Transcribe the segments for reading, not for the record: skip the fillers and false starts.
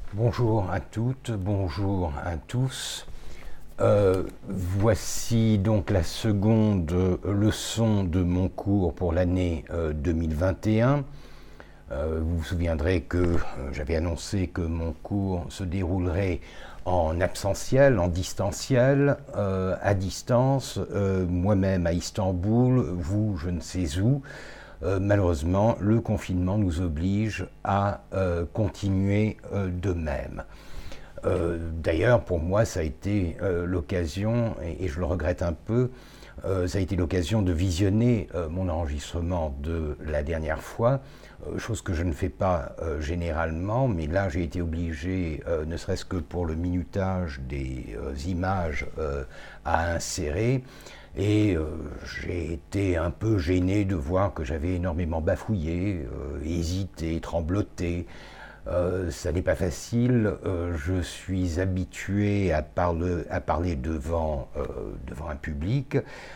Bonjour à toutes, bonjour à tous. Voici donc la seconde leçon de mon cours pour l'année 2021. Vous vous souviendrez que j'avais annoncé que mon cours se déroulerait en absentiel, en distanciel, à distance, moi-même à Istanbul, vous je ne sais où. Malheureusement, le confinement nous oblige à continuer de même. D'ailleurs, pour moi, ça a été l'occasion, et je le regrette un peu, ça a été l'occasion de visionner mon enregistrement de la dernière fois, chose que je ne fais pas généralement, mais là j'ai été obligé, ne serait-ce que pour le minutage des images à insérer. Et j'ai été un peu gêné de voir que j'avais énormément bafouillé, hésité, trembloté. Ça n'est pas facile. Je suis habitué à parler devant un public.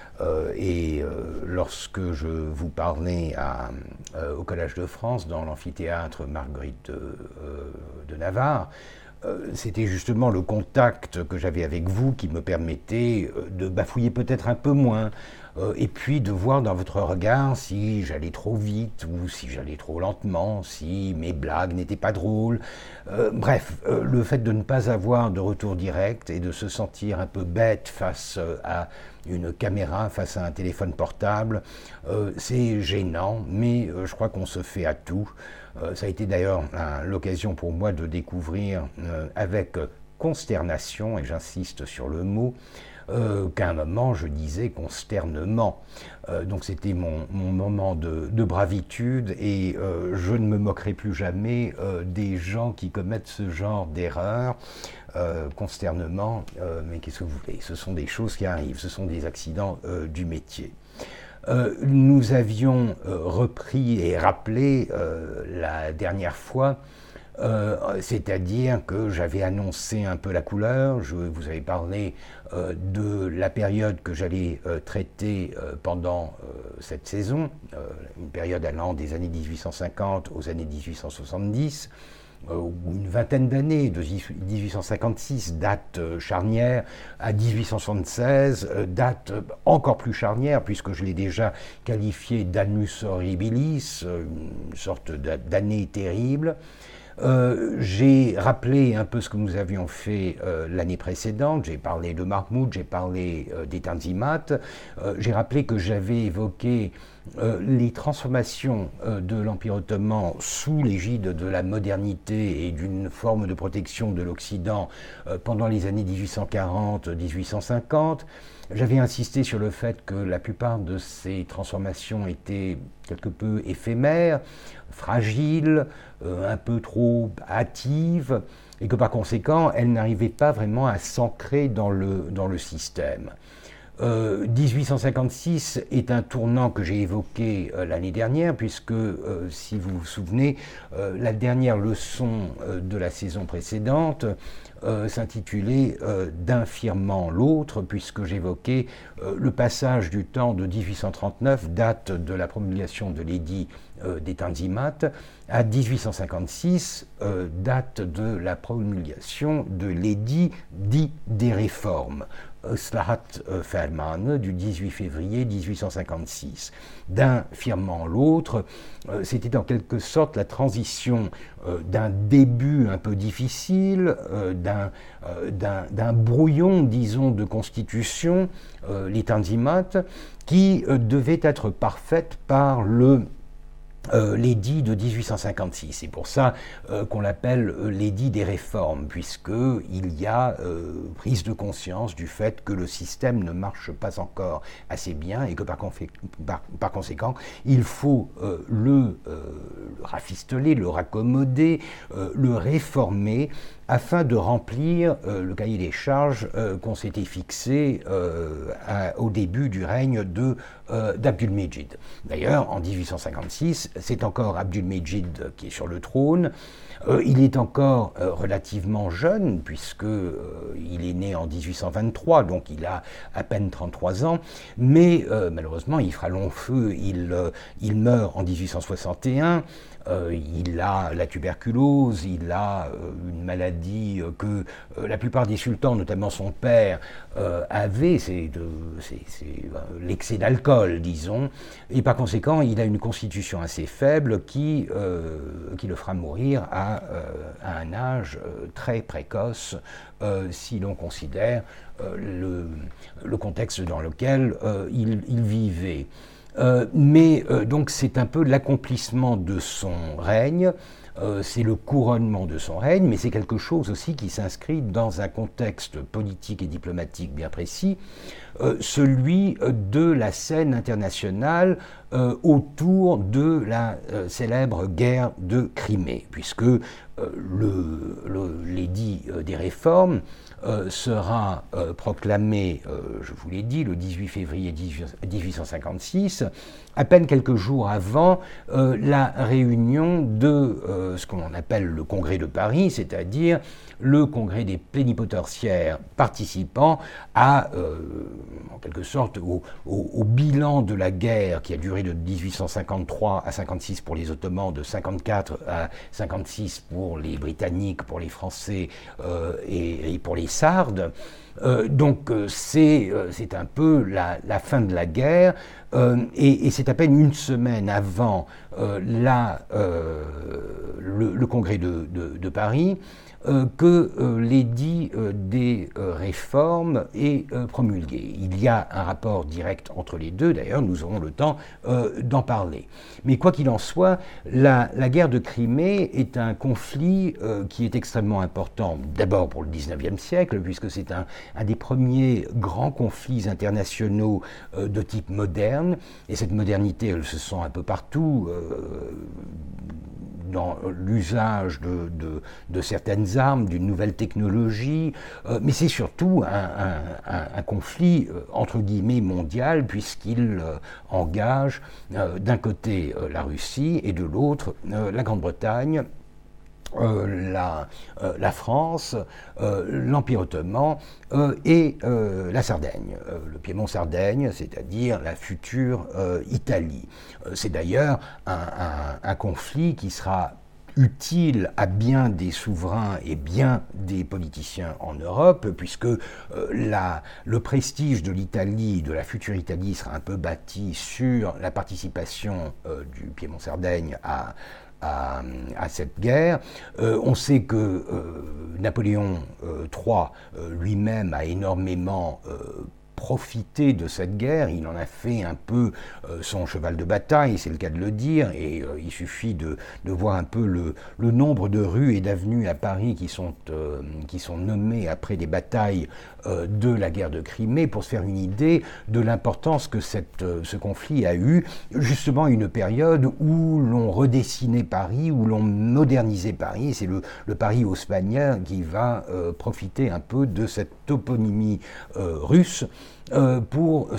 Lorsque je vous parlais au Collège de France, dans l'amphithéâtre Marguerite de Navarre, c'était justement le contact que j'avais avec vous qui me permettait de bafouiller peut-être un peu moins, et puis de voir dans votre regard si j'allais trop vite ou si j'allais trop lentement, si mes blagues n'étaient pas drôles. Bref, le fait de ne pas avoir de retour direct et de se sentir un peu bête face à une caméra, face à un téléphone portable, c'est gênant, mais je crois qu'on se fait à tout. Ça a été d'ailleurs l'occasion pour moi de découvrir avec consternation, et j'insiste sur le mot, qu'à un moment je disais consternement. Donc c'était mon moment de bravitude, et je ne me moquerai plus jamais des gens qui commettent ce genre d'erreur. Consternement, mais qu'est-ce que vous voulez, ce sont des choses qui arrivent, ce sont des accidents du métier. Nous avions repris et rappelé la dernière fois, c'est-à-dire que j'avais annoncé un peu la couleur, je vous avais parlé de la période que j'allais traiter pendant cette saison, une période allant des années 1850 aux années 1870, une vingtaine d'années, de 1856, date charnière, à 1876, date encore plus charnière, puisque je l'ai déjà qualifié d'annus horribilis, une sorte d'année terrible. J'ai rappelé un peu ce que nous avions fait l'année précédente. J'ai parlé de Mahmoud, j'ai parlé des Tanzimat. J'ai rappelé que j'avais évoqué les transformations de l'Empire ottoman sous l'égide de la modernité et d'une forme de protection de l'Occident pendant les années 1840-1850. J'avais insisté sur le fait que la plupart de ces transformations étaient quelque peu éphémères, fragiles, un peu trop hâtives, et que par conséquent, elles n'arrivaient pas vraiment à s'ancrer dans le système. 1856 est un tournant que j'ai évoqué l'année dernière, puisque, si vous vous souvenez, la dernière leçon de la saison précédente s'intitulait D'un firmament l'autre, puisque j'évoquais le passage du temps de 1839, date de la promulgation de l'édit des Tanzimat, à 1856, date de la promulgation de l'édit dit des réformes. Slahat Ferman du 18 février 1856. D'un firmament l'autre, c'était en quelque sorte la transition d'un début un peu difficile, d'un brouillon, disons, de constitution, les Tanzimat, qui devait être parfaite par l'édit de 1856. C'est pour ça qu'on l'appelle l'édit des réformes, puisqu'il y a prise de conscience du fait que le système ne marche pas encore assez bien et que par conséquent, il faut le rafistoler, le raccommoder, le réformer, afin de remplir le cahier des charges qu'on s'était fixé au début du règne d'Abdülmecid. D'ailleurs, en 1856, c'est encore Abdülmecid qui est sur le trône. Il est encore relativement jeune, puisqu'il est né en 1823, donc il a à peine 33 ans, mais malheureusement, il fera long feu, il meurt en 1861. il a la tuberculose, il a une maladie que la plupart des sultans, notamment son père, avaient, c'est l'excès d'alcool, disons, et par conséquent, il a une constitution assez faible qui le fera mourir à un âge très précoce, si l'on considère le contexte dans lequel il vivait. Donc c'est un peu l'accomplissement de son règne, c'est le couronnement de son règne, mais c'est quelque chose aussi qui s'inscrit dans un contexte politique et diplomatique bien précis, celui de la scène internationale autour de la célèbre guerre de Crimée, puisque l'édit des réformes sera proclamé, je vous l'ai dit, le 18 février 1856, à peine quelques jours avant la réunion de ce qu'on appelle le Congrès de Paris, c'est-à-dire le Congrès des plénipotentiaires participant à, en quelque sorte, au bilan de la guerre qui a duré de 1853 à 56 pour les Ottomans, de 54 à 56 pour les Britanniques, pour les Français et pour les Sardes. Donc c'est un peu la fin de la guerre et c'est à peine une semaine avant le congrès de Paris que l'édit des réformes est promulgué. Il y a un rapport direct entre les deux, d'ailleurs nous aurons le temps d'en parler. Mais quoi qu'il en soit, la guerre de Crimée est un conflit qui est extrêmement important, d'abord pour le XIXe siècle, puisque c'est un des premiers grands conflits internationaux de type moderne, et cette modernité, elle se sent un peu partout, dans l'usage de certaines armes, d'une nouvelle technologie, mais c'est surtout un conflit entre guillemets mondial, puisqu'il engage d'un côté la Russie et de l'autre la Grande-Bretagne, la France, l'Empire ottoman et la Sardaigne, le Piémont-Sardaigne, c'est-à-dire la future Italie. C'est d'ailleurs un conflit qui sera utile à bien des souverains et bien des politiciens en Europe, puisque le prestige de l'Italie, de la future Italie, sera un peu bâti sur la participation du Piémont-Sardaigne à cette guerre. On sait que Napoléon III lui-même a énormément profité de cette guerre, il en a fait un peu son cheval de bataille, c'est le cas de le dire, et il suffit de voir un peu le nombre de rues et d'avenues à Paris qui sont nommées après des batailles de la guerre de Crimée pour se faire une idée de l'importance que ce conflit a eu, justement à une période où l'on redessinait Paris, où l'on modernisait Paris, et c'est le Paris haussmannien qui va profiter un peu de cette toponymie russe pour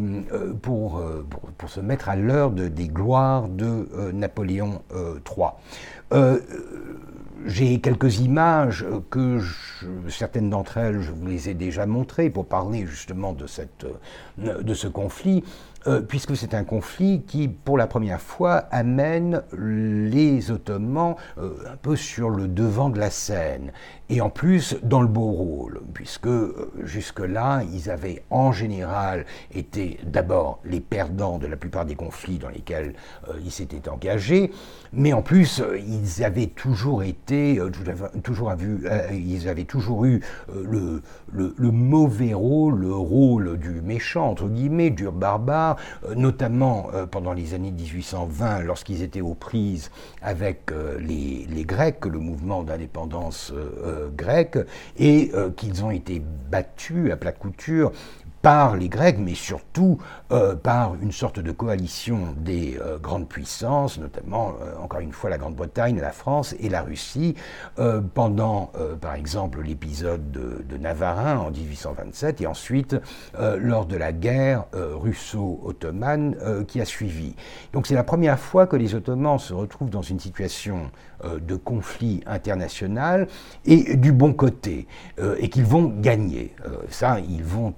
se mettre à l'heure des gloires de Napoléon III. J'ai quelques images certaines d'entre elles, je vous les ai déjà montrées pour parler justement de ce conflit, puisque c'est un conflit qui, pour la première fois, amène les Ottomans un peu sur le devant de la scène, et en plus dans le beau rôle, puisque jusque-là, ils avaient en général été d'abord les perdants de la plupart des conflits dans lesquels ils s'étaient engagés, mais en plus, ils avaient toujours été, ils avaient toujours eu le mauvais rôle, le rôle du méchant, entre guillemets, du barbare, notamment pendant les années 1820, lorsqu'ils étaient aux prises avec les Grecs, le mouvement d'indépendance grec, et qu'ils ont été battus à plat couture par les Grecs, mais surtout par une sorte de coalition des grandes puissances, notamment, encore une fois, la Grande-Bretagne, la France et la Russie, pendant, par exemple, l'épisode de Navarin en 1827, et ensuite lors de la guerre russo-ottomane qui a suivi. Donc c'est la première fois que les Ottomans se retrouvent dans une situation de conflit international, et du bon côté, et qu'ils vont gagner. Ça, ils vont en profiter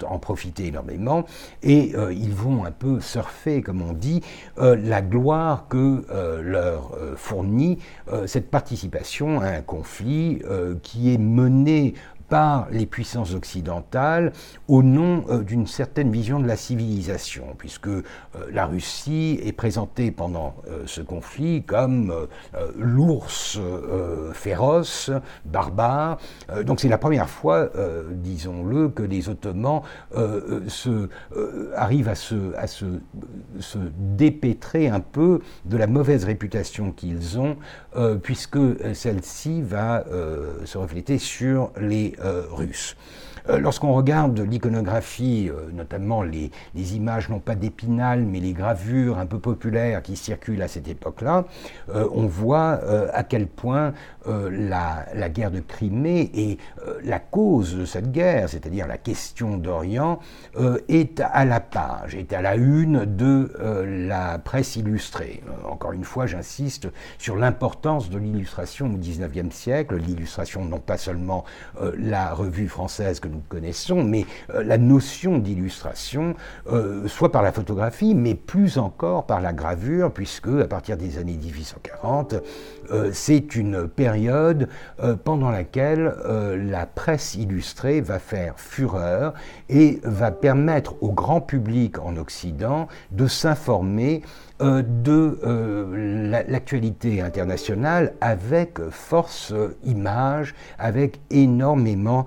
profiter énormément, et ils vont un peu surfer, comme on dit, la gloire que leur fournit cette participation à un conflit qui est mené par les puissances occidentales au nom d'une certaine vision de la civilisation, puisque la Russie est présentée pendant ce conflit comme l'ours féroce, barbare. Donc c'est la première fois, disons-le, que les Ottomans arrivent à se dépêtrer un peu de la mauvaise réputation qu'ils ont, puisque celle-ci va se refléter sur les Russes. Lorsqu'on regarde l'iconographie, notamment les images, non pas d'Épinal, mais les gravures un peu populaires qui circulent à cette époque-là, on voit à quel point la guerre de Crimée et la cause de cette guerre, c'est-à-dire la question d'Orient, est à la page, est à la une de la presse illustrée. Encore une fois, j'insiste sur l'importance de l'illustration au XIXe siècle, l'illustration non pas seulement la revue française que nous connaissons, mais la notion d'illustration, soit par la photographie, mais plus encore par la gravure, puisque à partir des années 1840, c'est une période pendant laquelle la presse illustrée va faire fureur et va permettre au grand public en Occident de s'informer de l'actualité internationale avec force image, avec énormément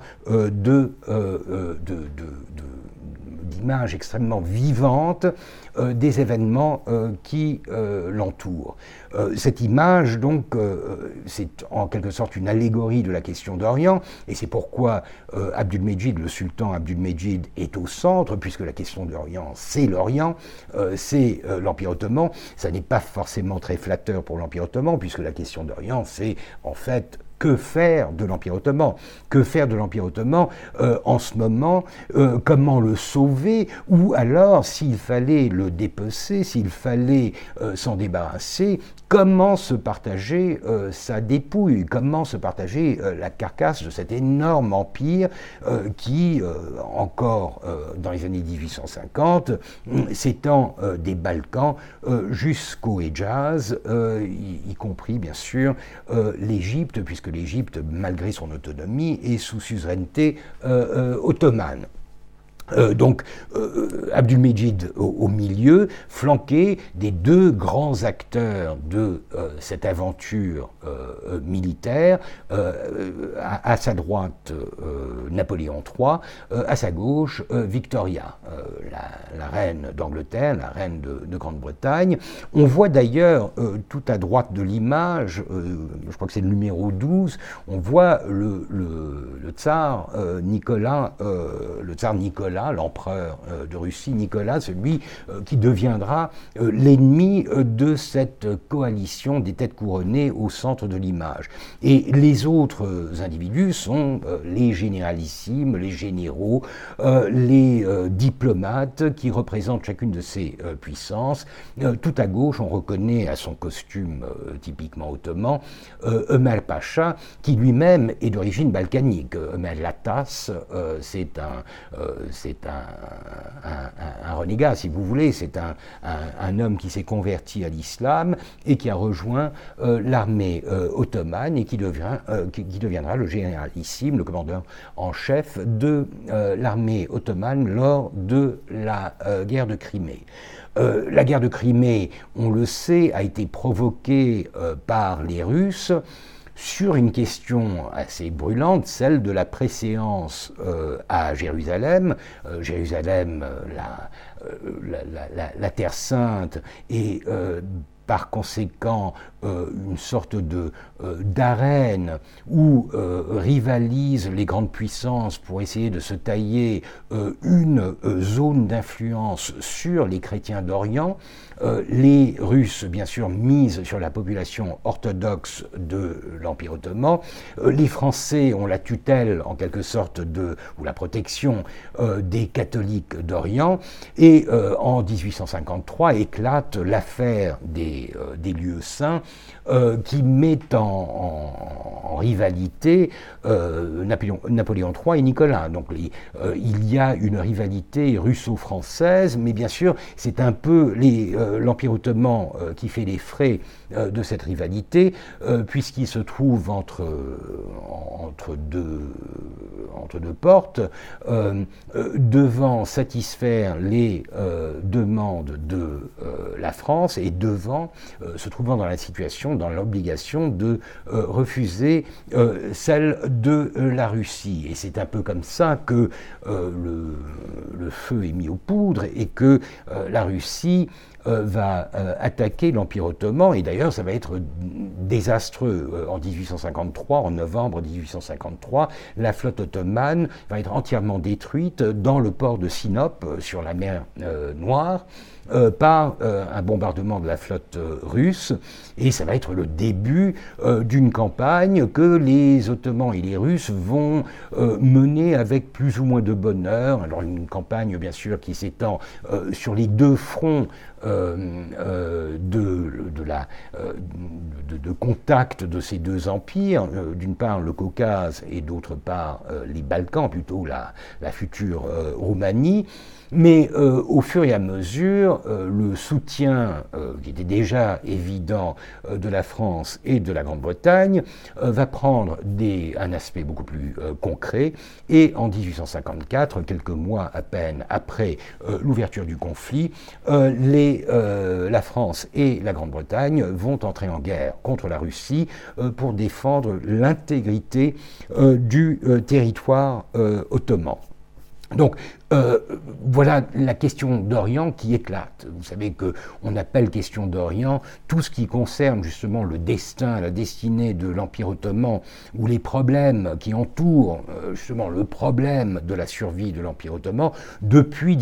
d'images extrêmement vivantes des événements qui l'entourent. Cette image, donc, c'est en quelque sorte une allégorie de la question d'Orient, et c'est pourquoi Abdülmecid, le sultan Abdülmecid, est au centre, puisque la question d'Orient, c'est l'Orient, c'est l'Empire ottoman. Ça n'est pas forcément très flatteur pour l'Empire ottoman, puisque la question d'Orient, c'est en fait que faire de l'Empire ottoman? Que faire de l'Empire ottoman en ce moment? Comment le sauver? Ou alors, s'il fallait le dépecer, s'il fallait s'en débarrasser, comment se partager sa dépouille? Comment se partager la carcasse de cet énorme empire qui, encore dans les années 1850, s'étend des Balkans jusqu'au Hedjaz, y compris bien sûr l'Égypte, puisque l'Égypte, malgré son autonomie, est sous suzeraineté ottomane. Donc Abdülmecid au milieu, flanqué des deux grands acteurs de cette aventure militaire, à sa droite Napoléon III, à sa gauche Victoria, la reine d'Angleterre, la reine de Grande-Bretagne. On voit d'ailleurs tout à droite de l'image, je crois que c'est le numéro 12, on voit le tsar Nicolas, l'empereur de Russie, Nicolas, celui qui deviendra l'ennemi de cette coalition des têtes couronnées au centre de l'image. Et les autres individus sont les généralissimes, les généraux, les diplomates qui représentent chacune de ces puissances. Tout à gauche, on reconnaît à son costume typiquement ottoman Ömer Pacha, qui lui-même est d'origine balkanique. Ömer Latas, c'est un renégat, si vous voulez, c'est un homme qui s'est converti à l'islam et qui a rejoint l'armée ottomane et qui deviendra le généralissime, le commandeur en chef de l'armée ottomane lors de la guerre de Crimée. La guerre de Crimée, on le sait, a été provoquée par les Russes sur une question assez brûlante, celle de la préséance à Jérusalem. Jérusalem, la Terre Sainte, et par conséquent une sorte d'arène où rivalisent les grandes puissances pour essayer de se tailler une zone d'influence sur les chrétiens d'Orient. Les Russes, bien sûr, misent sur la population orthodoxe de l'Empire ottoman. Les Français ont la tutelle, en quelque sorte, ou la protection des catholiques d'Orient. Et en 1853 éclate l'affaire des des lieux saints, qui met en rivalité Napoléon III et Nicolas. Donc il y a une rivalité russo-française, mais bien sûr c'est un peu l'Empire ottoman qui fait les frais de cette rivalité, puisqu'il se trouve entre deux portes, devant satisfaire les demandes de la France et devant se trouvant dans la situation, dans l'obligation de refuser celle de la Russie. Et c'est un peu comme ça que le feu est mis aux poudres et que la Russie va attaquer l'Empire ottoman, et d'ailleurs ça va être désastreux. En 1853, en novembre 1853, la flotte ottomane va être entièrement détruite dans le port de Sinope, sur la mer Noire, par un bombardement de la flotte russe, et ça va être le début d'une campagne que les Ottomans et les Russes vont mener avec plus ou moins de bonheur. Alors une campagne bien sûr qui s'étend sur les deux fronts de contact de ces deux empires, d'une part le Caucase et d'autre part les Balkans, plutôt la future Roumanie. Mais au fur et à mesure, le soutien qui était déjà évident de la France et de la Grande-Bretagne va prendre un aspect beaucoup plus concret. Et en 1854, quelques mois à peine après l'ouverture du conflit, la France et la Grande-Bretagne vont entrer en guerre contre la Russie pour défendre l'intégrité du territoire ottoman. Donc, voilà la question d'Orient qui éclate. Vous savez qu'on appelle question d'Orient tout ce qui concerne justement le destin, la destinée de l'Empire ottoman, ou les problèmes qui entourent justement le problème de la survie de l'Empire ottoman depuis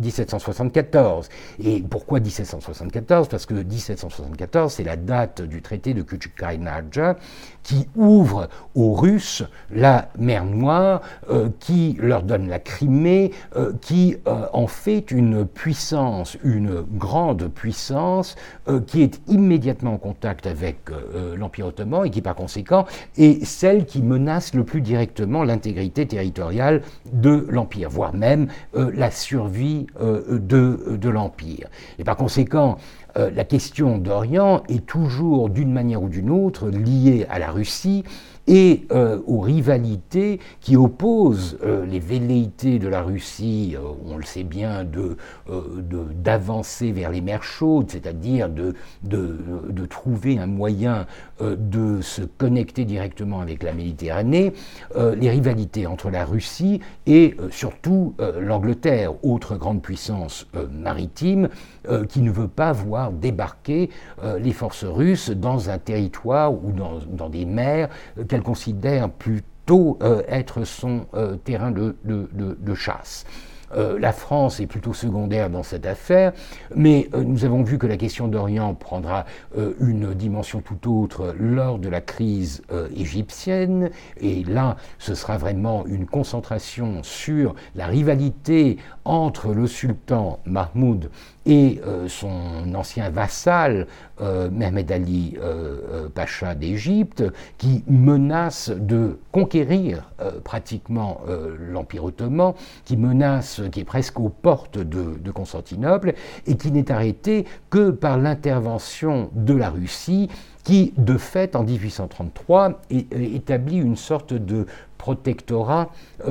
1774. Et pourquoi 1774 ? Parce que 1774, c'est la date du traité de Küçükçay-Narca qui ouvre aux Russes la mer Noire, qui leur donne la Crimée, qui en fait une puissance, une grande puissance, qui est immédiatement en contact avec l'Empire ottoman et qui par conséquent est celle qui menace le plus directement l'intégrité territoriale de l'Empire, voire même la survie de l'Empire. Et par conséquent, la question d'Orient est toujours d'une manière ou d'une autre liée à la Russie et aux rivalités qui opposent les velléités de la Russie, on le sait bien, d'avancer vers les mers chaudes, c'est-à-dire de trouver un moyen de se connecter directement avec la Méditerranée, les rivalités entre la Russie et surtout l'Angleterre, autre grande puissance maritime, qui ne veut pas voir débarquer les forces russes dans un territoire ou dans des mers qu'elle considère plutôt être son terrain de chasse. La France est plutôt secondaire dans cette affaire, mais nous avons vu que la question d'Orient prendra une dimension tout autre lors de la crise égyptienne, et là, ce sera vraiment une concentration sur la rivalité entre le sultan Mahmoud et son ancien vassal Mehmed Ali Pacha d'Égypte, qui menace de conquérir pratiquement l'Empire ottoman, qui est presque aux portes de Constantinople, et qui n'est arrêté que par l'intervention de la Russie, qui, de fait, en 1833, établit une sorte de protectorat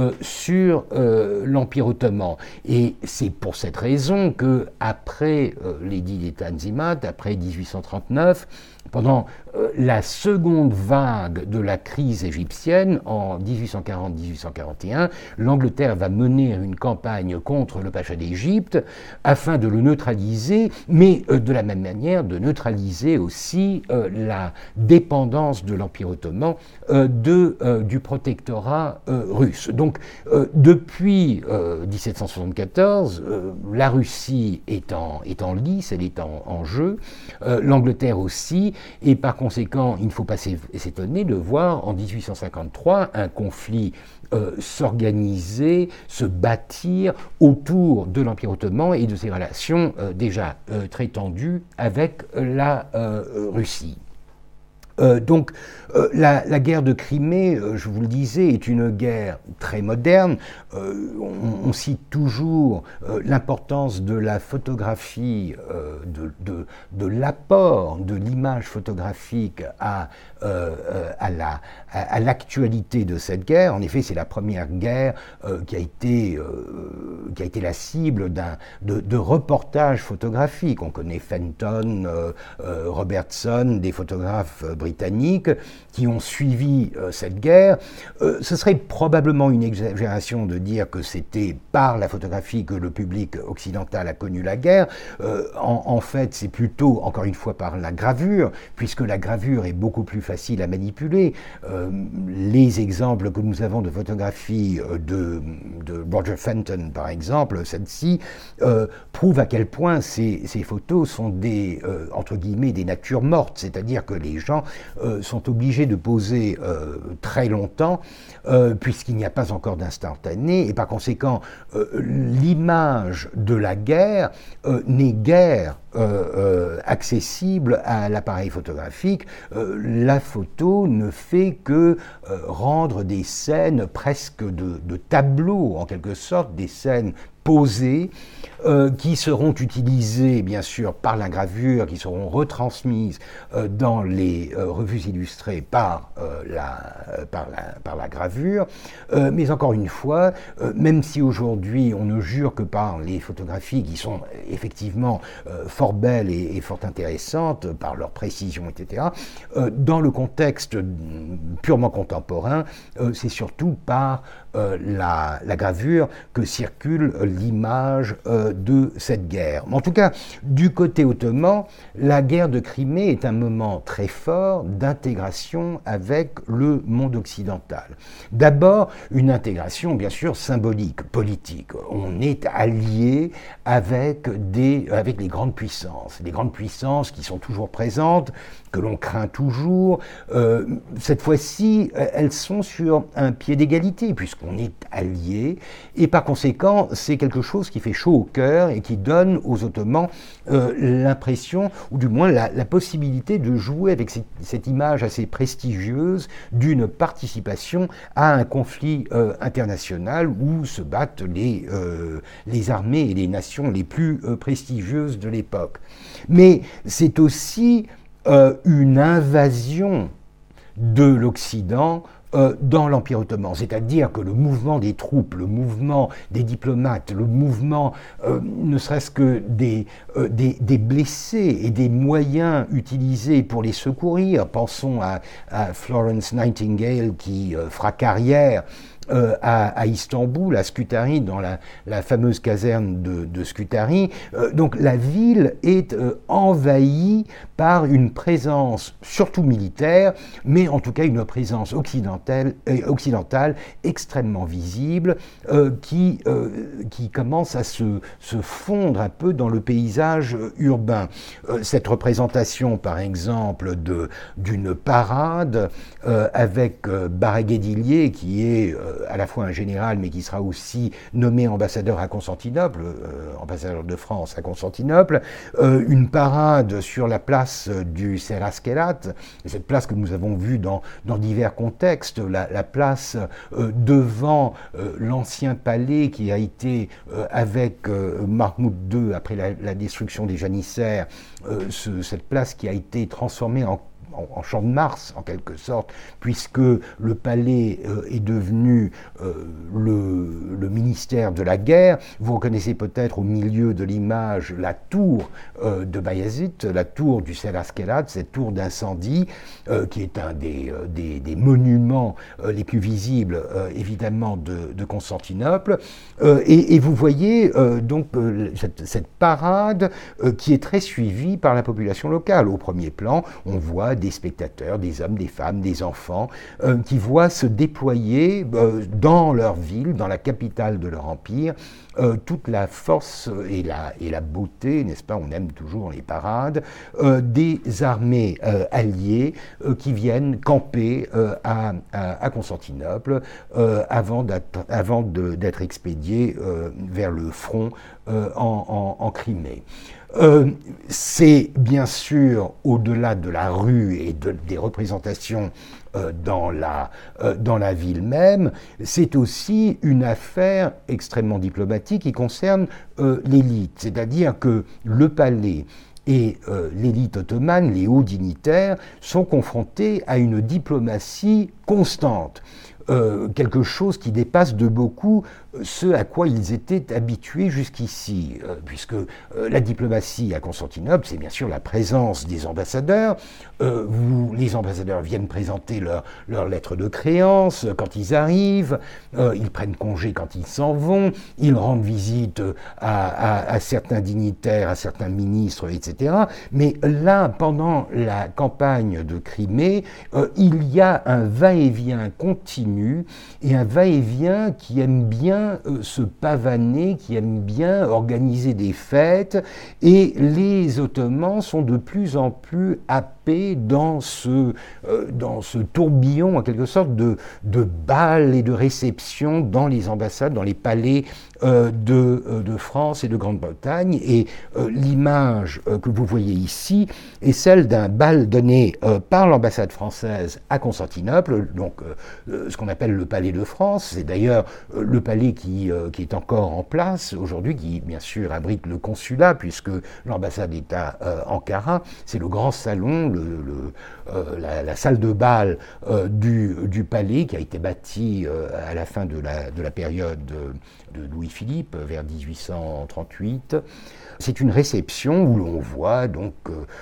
sur l'Empire ottoman. Et c'est pour cette raison que, après l'édit des Tanzimat, après 1839, pendant la seconde vague de la crise égyptienne, en 1840-1841, l'Angleterre va mener une campagne contre le Pacha d'Égypte afin de le neutraliser, mais de la même manière de neutraliser aussi la dépendance de l'Empire ottoman du protectorat l'électorat russe. Donc depuis 1774, la Russie est en lice, elle est en jeu, l'Angleterre aussi, et par conséquent, il ne faut pas s'étonner de voir en 1853 un conflit s'organiser, se bâtir autour de l'Empire ottoman et de ses relations déjà très tendues avec la Russie. Donc la guerre de Crimée, je vous le disais, est une guerre très moderne. On cite toujours l'importance de la photographie, de l'apport de l'image photographique à l'actualité de cette guerre. En effet, c'est la première guerre qui a été la cible de reportages photographiques. On connaît Fenton, Robertson, des photographes britanniques qui ont suivi cette guerre. Ce serait probablement une exagération de dire que c'était par la photographie que le public occidental a connu la guerre. En fait, c'est plutôt, encore une fois, par la gravure, puisque la gravure est beaucoup plus facile à manipuler. Les exemples que nous avons de photographies de Roger Fenton, par exemple, celle-ci, prouvent à quel point ces photos sont entre guillemets, des natures mortes, c'est-à-dire que les gens sont obligés de poser très longtemps, puisqu'il n'y a pas encore d'instantané, et par conséquent, l'image de la guerre n'est guère accessible à l'appareil photographique. La photo ne fait que rendre des scènes presque de tableaux, en quelque sorte, des scènes posées, qui seront utilisées bien sûr par la gravure, qui seront retransmises dans les revues illustrées par la gravure. Mais encore une fois, même si aujourd'hui on ne jure que par les photographies qui sont effectivement fort belles et fort intéressantes par leur précision, etc., dans le contexte purement contemporain, c'est surtout par la gravure que circule l'image de cette guerre. En tout cas, du côté ottoman, la guerre de Crimée est un moment très fort d'intégration avec le monde occidental. D'abord, une intégration bien sûr symbolique, politique. On est allié avec les grandes puissances qui sont toujours présentes, que l'on craint toujours. Cette fois-ci, elles sont sur un pied d'égalité, puisqu'on est alliés, et par conséquent, c'est quelque chose qui fait chaud au cœur et qui donne aux Ottomans l'impression, ou du moins la possibilité de jouer avec cette image assez prestigieuse d'une participation à un conflit international où se battent les armées et les nations les plus prestigieuses de l'époque. Mais c'est aussi une invasion de l'Occident dans l'Empire ottoman, c'est-à-dire que le mouvement des troupes, le mouvement des diplomates, le mouvement ne serait-ce que des blessés et des moyens utilisés pour les secourir, pensons à Florence Nightingale qui fera carrière à Istanbul, à Scutari, dans la fameuse caserne de Scutari. Donc la ville est envahie par une présence surtout militaire, mais en tout cas une présence occidentale extrêmement visible qui commence à se fondre un peu dans le paysage urbain. Cette représentation, par exemple, d'une parade avec Bareguedilier, qui est à la fois un général, mais qui sera aussi nommé ambassadeur à Constantinople, ambassadeur de France à Constantinople, une parade sur la place du Seraskerat, cette place que nous avons vue dans divers contextes, la place devant l'ancien palais qui a été, avec Mahmoud II, après la destruction des janissaires, cette place qui a été transformée en champ de Mars, en quelque sorte, puisque le palais est devenu le ministère de la guerre. Vous reconnaissez peut-être au milieu de l'image la tour de Bayezid, la tour du Seraskerat, cette tour d'incendie, qui est un des monuments les plus visibles, évidemment, de Constantinople. Et vous voyez donc cette parade qui est très suivie par la population locale. Au premier plan, on voit des spectateurs, des hommes, des femmes, des enfants, qui voient se déployer dans leur ville, dans la capitale de leur empire, toute la force et la beauté, n'est-ce pas, on aime toujours les parades, des armées alliées qui viennent camper à Constantinople avant d'être expédiées vers le front en Crimée. C'est bien sûr, au-delà de la rue et des représentations dans la ville même, c'est aussi une affaire extrêmement diplomatique qui concerne l'élite, c'est-à-dire que le palais et l'élite ottomane, les hauts dignitaires, sont confrontés à une diplomatie constante. Quelque chose qui dépasse de beaucoup ce à quoi ils étaient habitués jusqu'ici, puisque la diplomatie à Constantinople, c'est bien sûr la présence des ambassadeurs. Les ambassadeurs viennent présenter leur lettre de créance quand ils arrivent, ils prennent congé quand ils s'en vont, ils rendent visite à certains dignitaires, à certains ministres, etc. Mais là, pendant la campagne de Crimée, il y a un va-et-vient continu et un va-et-vient qui aime bien se pavaner, qui aime bien organiser des fêtes, et les Ottomans sont de plus en plus happés dans ce tourbillon, en quelque sorte, de bals et de réceptions dans les ambassades, dans les palais de France et de Grande-Bretagne. Et l'image que vous voyez ici est celle d'un bal donné par l'ambassade française à Constantinople, donc ce qu'on appelle le Palais de France. C'est d'ailleurs le palais qui est encore en place aujourd'hui, qui bien sûr abrite le consulat, puisque l'ambassade est à Ankara. C'est le grand salon, la salle de bal du palais, qui a été bâti à la fin de la période de Louis-Philippe, vers 1838. C'est une réception où l'on voit donc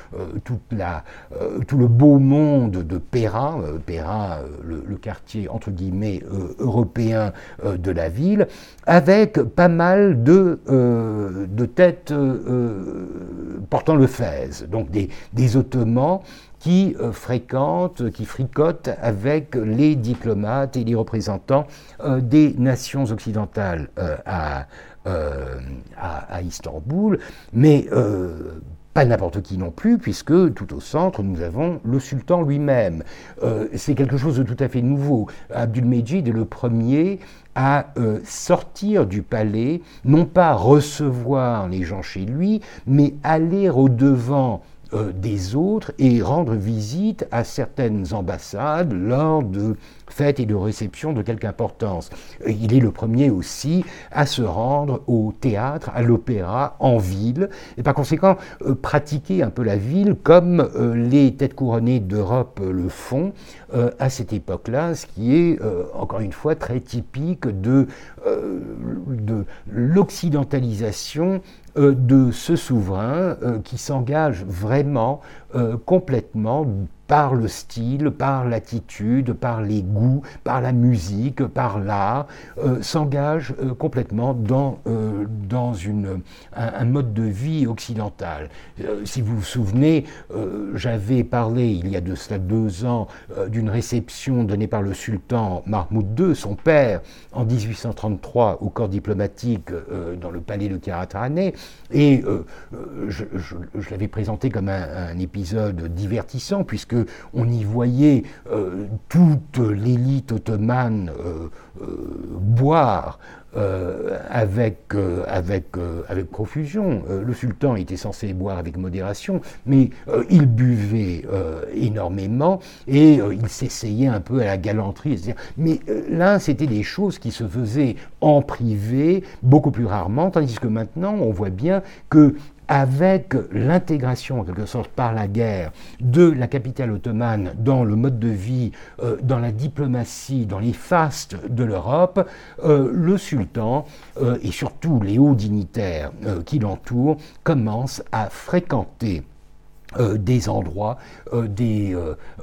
tout le beau monde de Péra, le quartier entre guillemets européen de la ville, avec pas mal de têtes portant le fez, donc des Ottomans qui fricotent avec les diplomates et les représentants des nations occidentales à Istanbul, mais pas n'importe qui non plus, puisque tout au centre, nous avons le sultan lui-même. C'est quelque chose de tout à fait nouveau. Abdülmecid est le premier à sortir du palais, non pas recevoir les gens chez lui, mais aller au-devant des autres et rendre visite à certaines ambassades lors de fêtes et de réceptions de quelque importance. Il est le premier aussi à se rendre au théâtre, à l'opéra, en ville, et par conséquent pratiquer un peu la ville comme les têtes couronnées d'Europe le font à cette époque-là, ce qui est encore une fois très typique de l'occidentalisation de ce souverain qui s'engage vraiment complètement par le style, par l'attitude, par les goûts, par la musique, par l'art, s'engage complètement dans un mode de vie occidental. Si vous vous souvenez, j'avais parlé il y a de cela 2 ans d'une réception donnée par le sultan Mahmoud II, son père, en 1833 au corps diplomatique dans le palais de Karathane, et je l'avais présenté comme un épisode divertissant, puisque on y voyait toute l'élite ottomane boire avec profusion. Le sultan était censé boire avec modération, mais il buvait énormément et il s'essayait un peu à la galanterie. Mais là, c'était des choses qui se faisaient en privé, beaucoup plus rarement, tandis que maintenant, on voit bien que avec l'intégration, en quelque sorte, par la guerre, de la capitale ottomane dans le mode de vie, dans la diplomatie, dans les fastes de l'Europe, le sultan et surtout les hauts dignitaires qui l'entourent commencent à fréquenter des endroits, des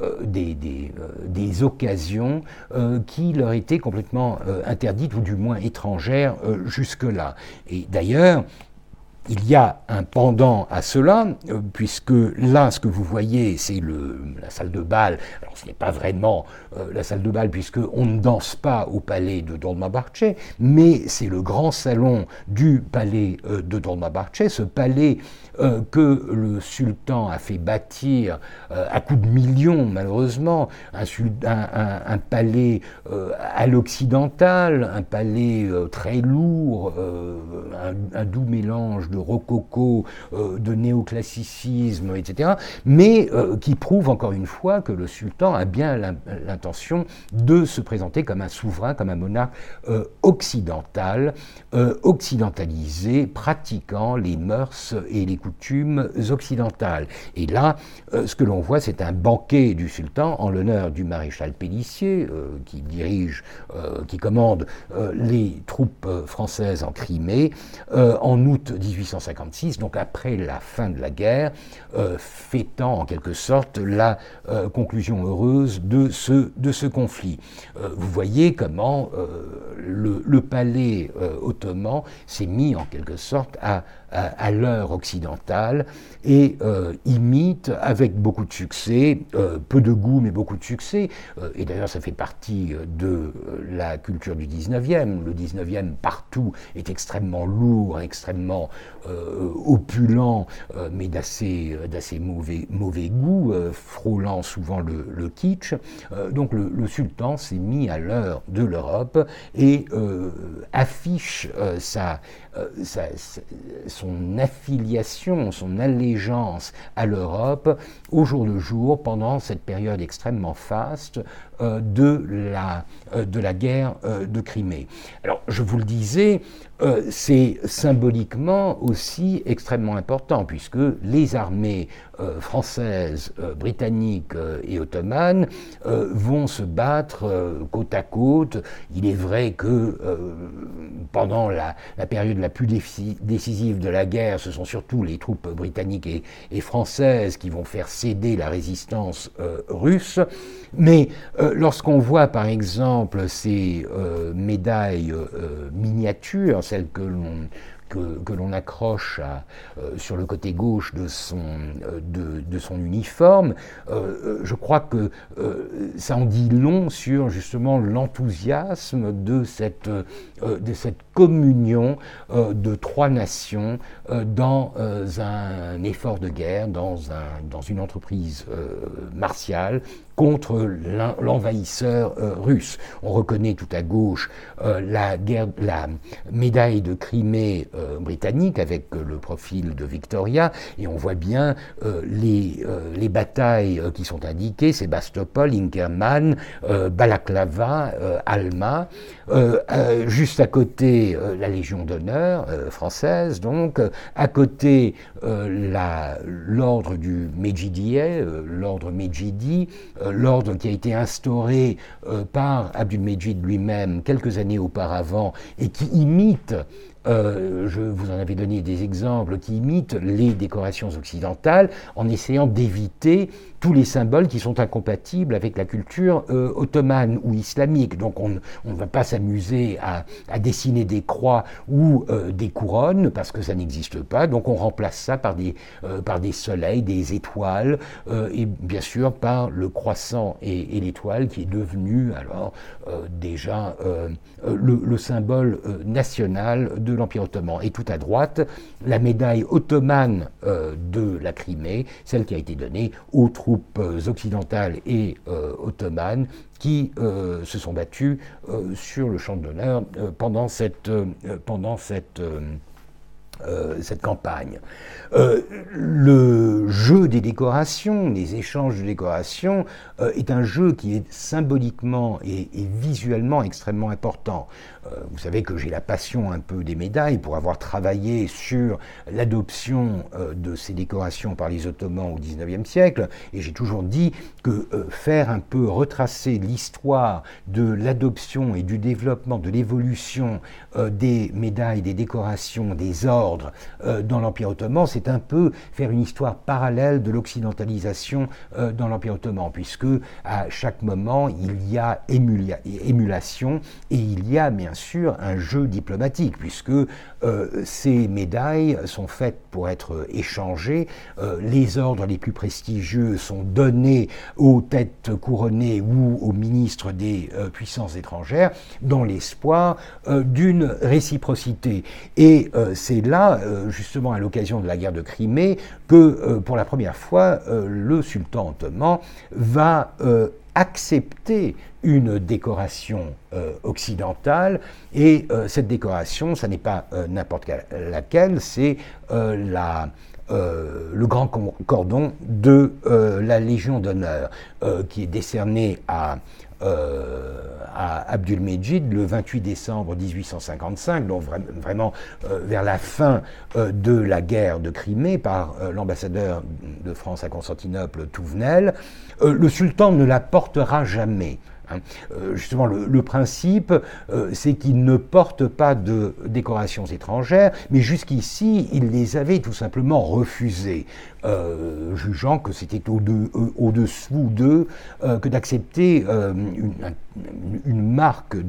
occasions qui leur étaient complètement interdites ou du moins étrangères jusque-là. Et d'ailleurs, il y a un pendant à cela, puisque là, ce que vous voyez, c'est la salle de bal. Alors, ce n'est pas vraiment la salle de bal, puisqu'on ne danse pas au palais de Dolmabahce, mais c'est le grand salon du palais de Dolmabahce, ce palais que le sultan a fait bâtir à coups de millions, malheureusement, un palais à l'occidental, un palais très lourd, un doux mélange de rococo, de néoclassicisme, etc., mais qui prouve encore une fois que le sultan a bien l'intention de se présenter comme un souverain, comme un monarque occidental, occidentalisé, pratiquant les mœurs et les coutumes occidentales. Et là, ce que l'on voit, c'est un banquet du sultan en l'honneur du maréchal Pélissier, qui commande les troupes françaises en Crimée, en août 1856, donc après la fin de la guerre, fêtant en quelque sorte la conclusion heureuse de ce conflit. Vous voyez comment le palais ottoman s'est mis en quelque sorte à l'heure occidentale et imite avec beaucoup de succès, peu de goût mais beaucoup de succès, et d'ailleurs ça fait partie de la culture du 19e. Le 19e partout est extrêmement lourd, extrêmement opulent, mais d'assez mauvais goût, frôlant souvent le kitsch. Donc le sultan s'est mis à l'heure de l'Europe et affiche son affiliation, son allégeance à l'Europe au jour le jour pendant cette période extrêmement faste de la guerre de Crimée. Alors, je vous le disais, c'est symboliquement aussi extrêmement important, puisque les armées françaises, britanniques et ottomanes vont se battre côte à côte. Il est vrai que pendant la période la plus décisive de la guerre, ce sont surtout les troupes britanniques et françaises qui vont faire céder la résistance russe, mais lorsqu'on voit par exemple ces médailles miniatures, celles que l'on accroche sur le côté gauche de son uniforme, je crois que ça en dit long sur justement l'enthousiasme de cette communion de trois nations dans un effort de guerre, dans une entreprise martiale contre l'envahisseur russe. On reconnaît tout à gauche la médaille de Crimée britannique avec le profil de Victoria, et on voit bien les batailles qui sont indiquées: Sébastopol, Inkerman, Balaklava, Alma. Juste à côté, la Légion d'honneur française, donc à côté l'ordre du Medjidiye, l'ordre Medjidi, l'ordre qui a été instauré par Abdülmecid lui-même quelques années auparavant et qui imite, je vous en avais donné des exemples, qui imitent les décorations occidentales en essayant d'éviter tous les symboles qui sont incompatibles avec la culture ottomane ou islamique. Donc on ne va pas s'amuser à dessiner des croix ou des couronnes parce que ça n'existe pas. Donc on remplace ça par des soleils, des étoiles et bien sûr par le croissant et l'étoile qui est devenu alors déjà le symbole national de l'Empire ottoman. Et tout à droite, la médaille ottomane de la Crimée, celle qui a été donnée aux troupes occidentales et ottomanes qui se sont battues sur le champ d'honneur pendant cette campagne. Le jeu des décorations, les échanges de décorations, est un jeu qui est symboliquement et visuellement extrêmement important. Vous savez que j'ai la passion un peu des médailles pour avoir travaillé sur l'adoption de ces décorations par les Ottomans au XIXe siècle, et j'ai toujours dit que faire un peu retracer l'histoire de l'adoption et du développement, de l'évolution des médailles, des décorations, des ordres ordre dans l'Empire ottoman, c'est un peu faire une histoire parallèle de l'occidentalisation dans l'Empire ottoman, puisque à chaque moment, il y a émulation et il y a bien sûr un jeu diplomatique, puisque ces médailles sont faites pour être échangées. Les ordres les plus prestigieux sont donnés aux têtes couronnées ou aux ministres des puissances étrangères dans l'espoir d'une réciprocité. Et c'est là, justement à l'occasion de la guerre de Crimée, que pour la première fois, le sultan ottoman va accepter une décoration occidentale, et cette décoration, ça n'est pas n'importe laquelle, c'est le grand cordon de la Légion d'honneur, qui est décerné à Abdülmecid le 28 décembre 1855, donc vraiment vers la fin de la guerre de Crimée, par l'ambassadeur de France à Constantinople, Touvenel. Le sultan ne la portera jamais. Justement, le principe, c'est qu'il ne porte pas de décorations étrangères, mais jusqu'ici, il les avait tout simplement refusées, jugeant que c'était au-dessous d'eux que d'accepter une marque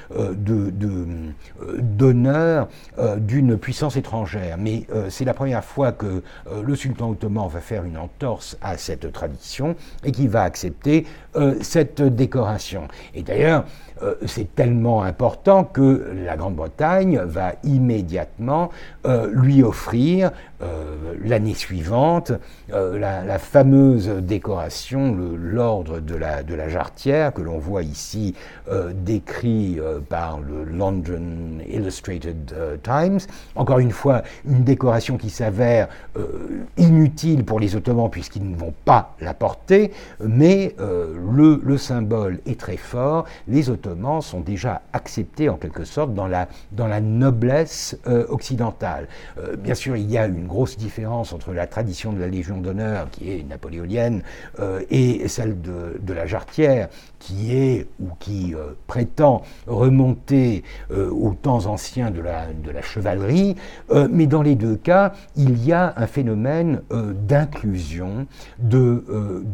d'honneur d'une puissance étrangère. Mais c'est la première fois que le sultan ottoman va faire une entorse à cette tradition et qu'il va accepter cette décoration. Et d'ailleurs, c'est tellement important que la Grande-Bretagne va immédiatement lui offrir l'année suivante la fameuse décoration, l'ordre de la Jarretière, que l'on voit ici décrit par le London Illustrated Times. Encore une fois, une décoration qui s'avère inutile pour les Ottomans puisqu'ils ne vont pas la porter, mais le symbole est très fort. Les Ottomans sont déjà acceptés en quelque sorte dans la noblesse occidentale. Bien sûr, il y a une grosse différence entre la tradition de la Légion d'honneur, qui est napoléonienne, et celle de la Jarretière, qui prétend remonter aux temps anciens de la chevalerie, mais dans les deux cas, il y a un phénomène d'inclusion, de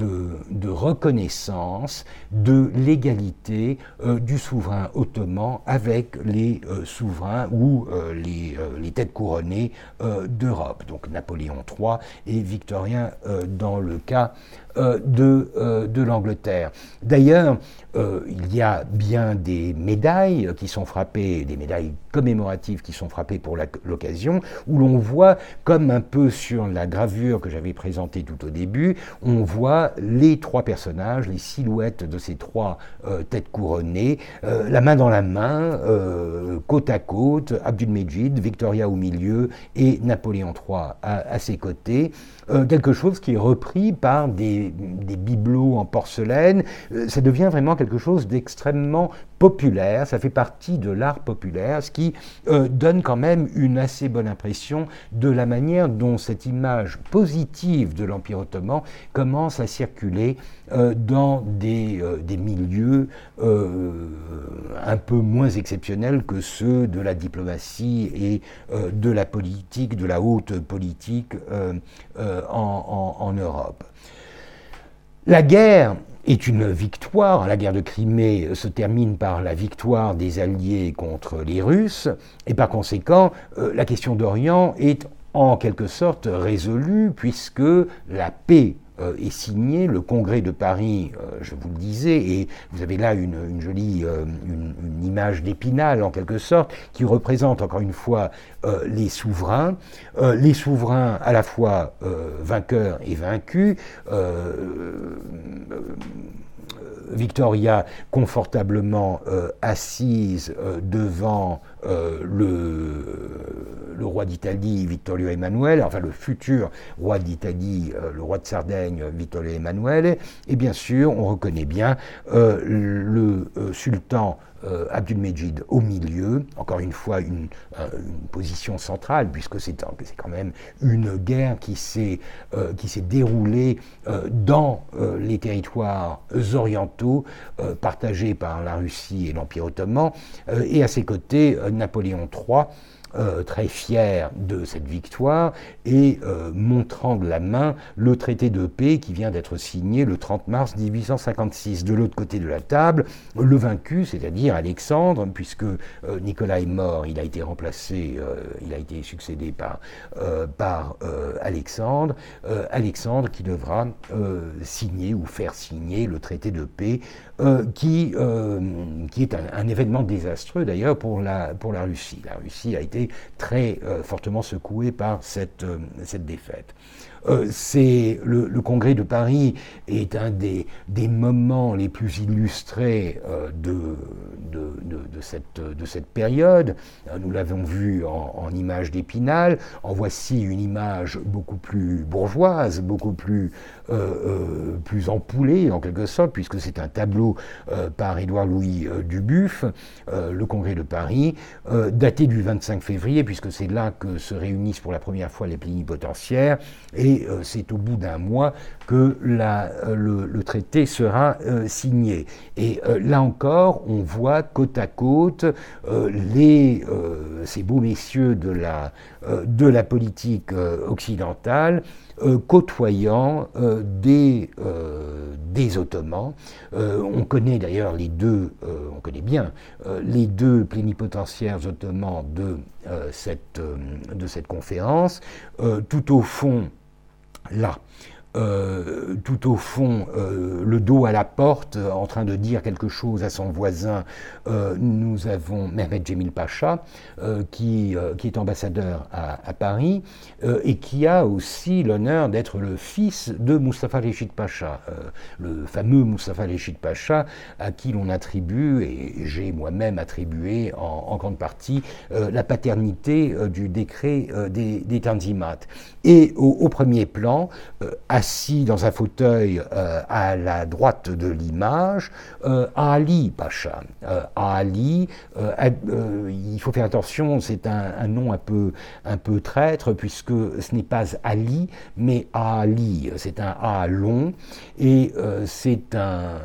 reconnaissance, de l'égalité du souverain ottoman avec les souverains ou les têtes couronnées d'Europe, donc Napoléon III et Victorien dans le cas de l'Angleterre. D'ailleurs, il y a bien des médailles qui sont frappées, des médailles commémoratives qui sont frappées pour l'occasion, où l'on voit, comme un peu sur la gravure que j'avais présentée tout au début, on voit les trois personnages, les silhouettes de ces trois têtes couronnées, la main dans la main, côte à côte, Abdülmecid, Victoria au milieu et Napoléon III à ses côtés. Quelque chose qui est repris par des bibelots en porcelaine. Ça devient vraiment quelque chose d'extrêmement populaire, ça fait partie de l'art populaire, ce qui donne quand même une assez bonne impression de la manière dont cette image positive de l'Empire ottoman commence à circuler dans des milieux un peu moins exceptionnels que ceux de la diplomatie et de la politique, de la haute politique en Europe. La guerre est une victoire. La guerre de Crimée se termine par la victoire des Alliés contre les Russes, et par conséquent, la question d'Orient est en quelque sorte résolue, puisque la paix est signée, le congrès de Paris, je vous le disais, et vous avez là une jolie une image d'Épinal en quelque sorte, qui représente encore une fois les souverains à la fois vainqueurs et vaincus. Victoria confortablement assise devant le roi d'Italie, Vittorio Emanuele, enfin le futur roi d'Italie, le roi de Sardaigne, Vittorio Emanuele, et bien sûr, on reconnaît bien le sultan Abdülmecid au milieu, encore une fois une position centrale, puisque c'est quand même une guerre qui s'est déroulée dans les territoires orientaux partagés par la Russie et l'Empire ottoman, et à ses côtés Napoléon III, très fier de cette victoire et montrant de la main le traité de paix qui vient d'être signé le 30 mars 1856. De l'autre côté de la table, le vaincu, c'est-à-dire Alexandre, puisque Nicolas est mort, il a été remplacé, il a été succédé par Alexandre, Alexandre qui devra signer ou faire signer le traité de paix qui est un événement désastreux d'ailleurs pour la Russie. La Russie a été très fortement secouée par cette défaite. C'est le Congrès de Paris est un des moments les plus illustrés de cette période. Nous l'avons vu en image d'Épinal. En voici une image beaucoup plus bourgeoise, beaucoup plus ampoulée en quelque sorte, puisque c'est un tableau par Édouard-Louis Dubuff, le Congrès de Paris, daté du 25 février, puisque c'est là que se réunissent pour la première fois les plénipotentiaires, et c'est au bout d'un mois que le traité sera signé. Et là encore, on voit côte à côte ces beaux messieurs de la politique occidentale côtoyant des Ottomans. On connaît d'ailleurs on connaît bien les deux plénipotentiaires ottomans de cette conférence. Tout au fond, là, le dos à la porte, en train de dire quelque chose à son voisin, nous avons Mehmed Cemil Pacha, qui est ambassadeur à Paris, et qui a aussi l'honneur d'être le fils de Mustafa Reşit Pacha, le fameux Mustafa Reşit Pacha, à qui l'on attribue, et j'ai moi-même attribué en grande partie, la paternité du décret des Tanzimat. Et au premier plan, assis dans un fauteuil à la droite de l'image, Ali Pacha. Ali, il faut faire attention, c'est un nom un peu traître, puisque ce n'est pas Ali, mais Ali. C'est un A long, et c'est un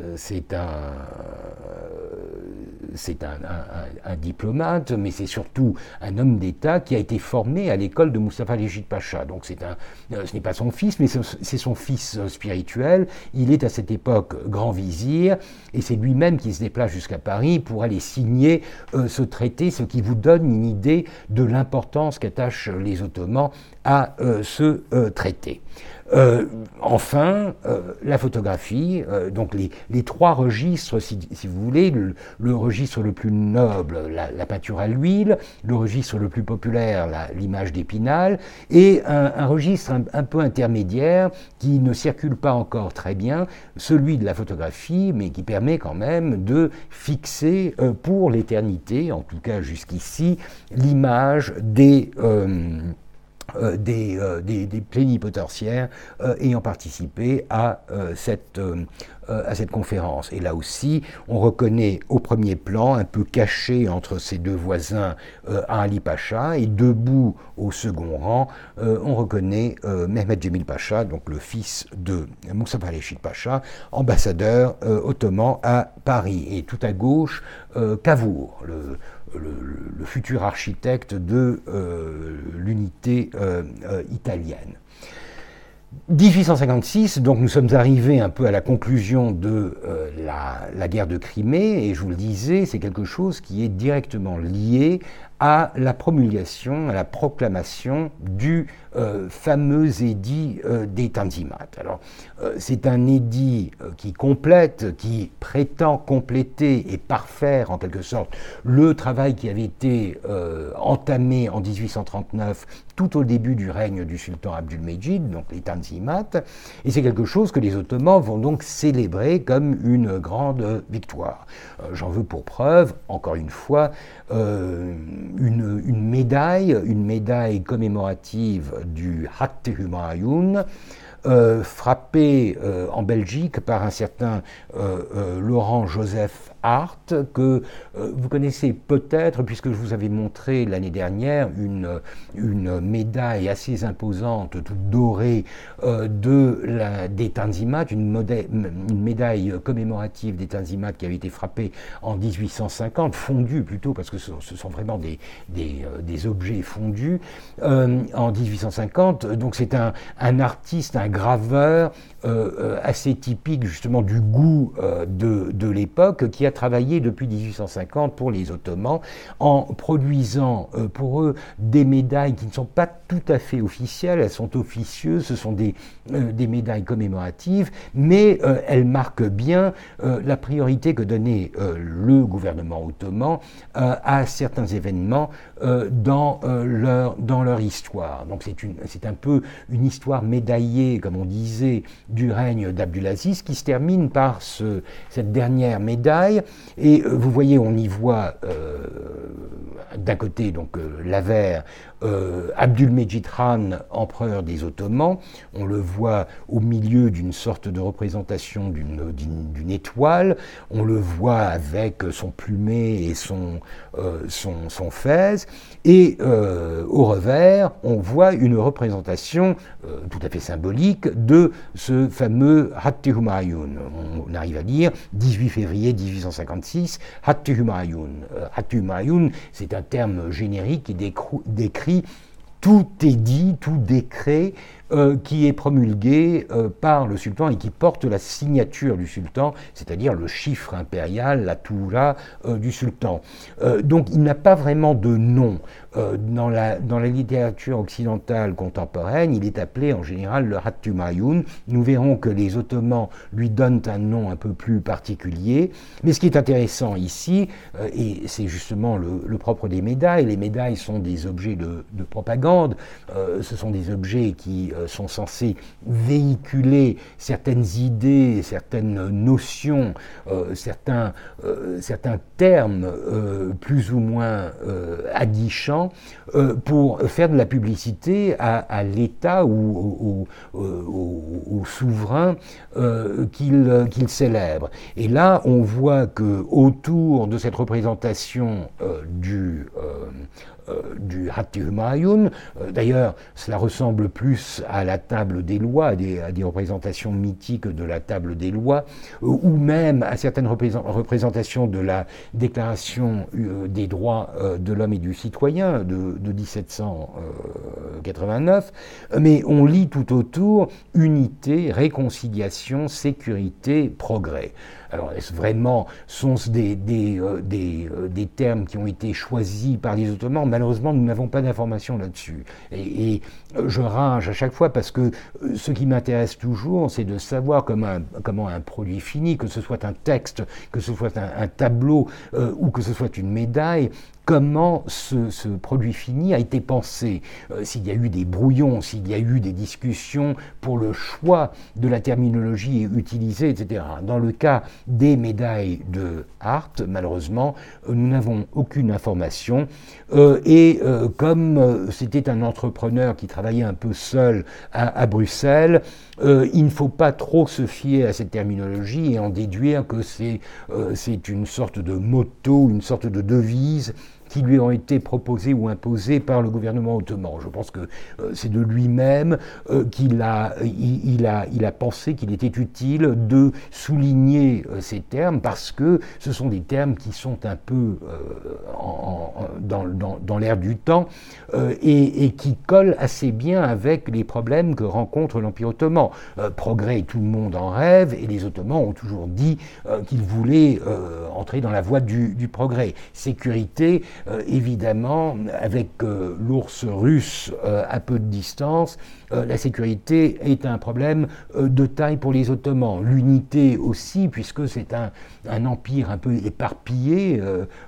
diplomate, mais c'est surtout un homme d'État qui a été formé à l'école de Mustafa Reşit Pacha. Donc ce n'est pas son fils, mais c'est son fils spirituel. Il est à cette époque grand vizir, et c'est lui-même qui se déplace jusqu'à Paris pour aller signer ce traité, ce qui vous donne une idée de l'importance qu'attachent les Ottomans à ce traité. Enfin, la photographie, donc les trois registres, si vous voulez, le registre le plus noble, la peinture à l'huile, le registre le plus populaire, l'image d'Épinal, et un registre un peu intermédiaire qui ne circule pas encore très bien, celui de la photographie, mais qui permet quand même de fixer pour l'éternité, en tout cas jusqu'ici, l'image des plénipotentiaires ayant participé à cette conférence. Et là aussi, on reconnaît au premier plan, un peu caché entre ses deux voisins, Ali Pacha, et debout au second rang, on reconnaît Mehmed Cemil Pacha, donc le fils de Mustafa Reşit Pacha, ambassadeur ottoman à Paris. Et tout à gauche, Cavour, le futur architecte de l'unité italienne. 1856, donc nous sommes arrivés un peu à la conclusion de la guerre de Crimée, et je vous le disais, c'est quelque chose qui est directement lié à la promulgation, à la proclamation du fameux édit des Tanzimat. Alors, c'est un édit qui complète, qui prétend compléter et parfaire en quelque sorte le travail qui avait été entamé en 1839 tout au début du règne du sultan Abdülmecid, donc les Tanzimat, et c'est quelque chose que les Ottomans vont donc célébrer comme une grande victoire. J'en veux pour preuve, encore une fois, une médaille commémorative du Hatt Humayun, frappée en Belgique par un certain Laurent Joseph Hart, que vous connaissez peut-être, puisque je vous avais montré l'année dernière une médaille assez imposante, toute dorée, des Tanzimat, une médaille commémorative des Tanzimat qui avait été frappée en 1850, fondue plutôt, parce que ce sont vraiment des objets fondus, en 1850. Donc c'est un artiste, un graveur, assez typique justement du goût de l'époque, qui a travaillé depuis 1850 pour les Ottomans en produisant pour eux des médailles qui ne sont pas tout à fait officielles, elles sont officieuses, ce sont des médailles commémoratives, mais elles marquent bien la priorité que donnait le gouvernement ottoman à certains événements dans leur histoire. Donc c'est un peu une histoire médaillée, comme on disait, du règne d'Abdulaziz, qui se termine par cette dernière médaille. Et vous voyez, on y voit d'un côté donc l'Aver, Abdülmecid Khan, empereur des Ottomans. On le voit au milieu d'une sorte de représentation d'une étoile. On le voit avec son plumet et son fez. Et au revers, on voit une représentation tout à fait symbolique de ce fameux Hattı Humayun. On arrive à dire 18 février 1856, Hattı Humayun. Hattı Humayun, c'est un terme générique qui décrit tout édit, tout décret qui est promulgué par le sultan et qui porte la signature du sultan, c'est-à-dire le chiffre impérial, la toura du sultan. Donc il n'a pas vraiment de nom. Dans la littérature occidentale contemporaine, il est appelé en général le Hattı Humayun. Nous verrons que les Ottomans lui donnent un nom un peu plus particulier. Mais ce qui est intéressant ici, et c'est justement le propre des médailles, les médailles sont des objets de propagande, ce sont des objets qui sont censés véhiculer certaines idées, certaines notions, certains termes plus ou moins aguichants pour faire de la publicité à l'État ou au souverain qu'il célèbre. Et là, on voit que autour de cette représentation du Hattı Humayun, d'ailleurs cela ressemble plus à la table des lois, à des représentations mythiques de la table des lois, ou même à certaines représentations de la déclaration des droits de l'homme et du citoyen de 1789, mais on lit tout autour unité, réconciliation, sécurité, progrès. Alors, est-ce vraiment sont-ce des termes qui ont été choisis par les Ottomans? Malheureusement, nous n'avons pas d'informations là-dessus. Et je rage à chaque fois parce que ce qui m'intéresse toujours, c'est de savoir comment un produit fini, que ce soit un texte, que ce soit un tableau ou que ce soit une médaille, comment ce produit fini a été pensé, s'il y a eu des brouillons, s'il y a eu des discussions pour le choix de la terminologie utilisée, etc. Dans le cas des médailles de Hart, malheureusement, nous n'avons aucune information. Comme c'était un entrepreneur qui travaillait un peu seul à Bruxelles, il ne faut pas trop se fier à cette terminologie et en déduire que c'est une sorte de motto, une sorte de devise qui lui ont été proposés ou imposés par le gouvernement ottoman. Je pense que c'est de lui-même qu'il a pensé qu'il était utile de souligner ces termes parce que ce sont des termes qui sont un peu dans l'air du temps et qui collent assez bien avec les problèmes que rencontre l'Empire ottoman. Progrès, tout le monde en rêve et les Ottomans ont toujours dit qu'ils voulaient entrer dans la voie du progrès. Sécurité, évidemment, avec l'ours russe à peu de distance, la sécurité est un problème de taille pour les Ottomans. L'unité aussi, puisque c'est un empire un peu éparpillé.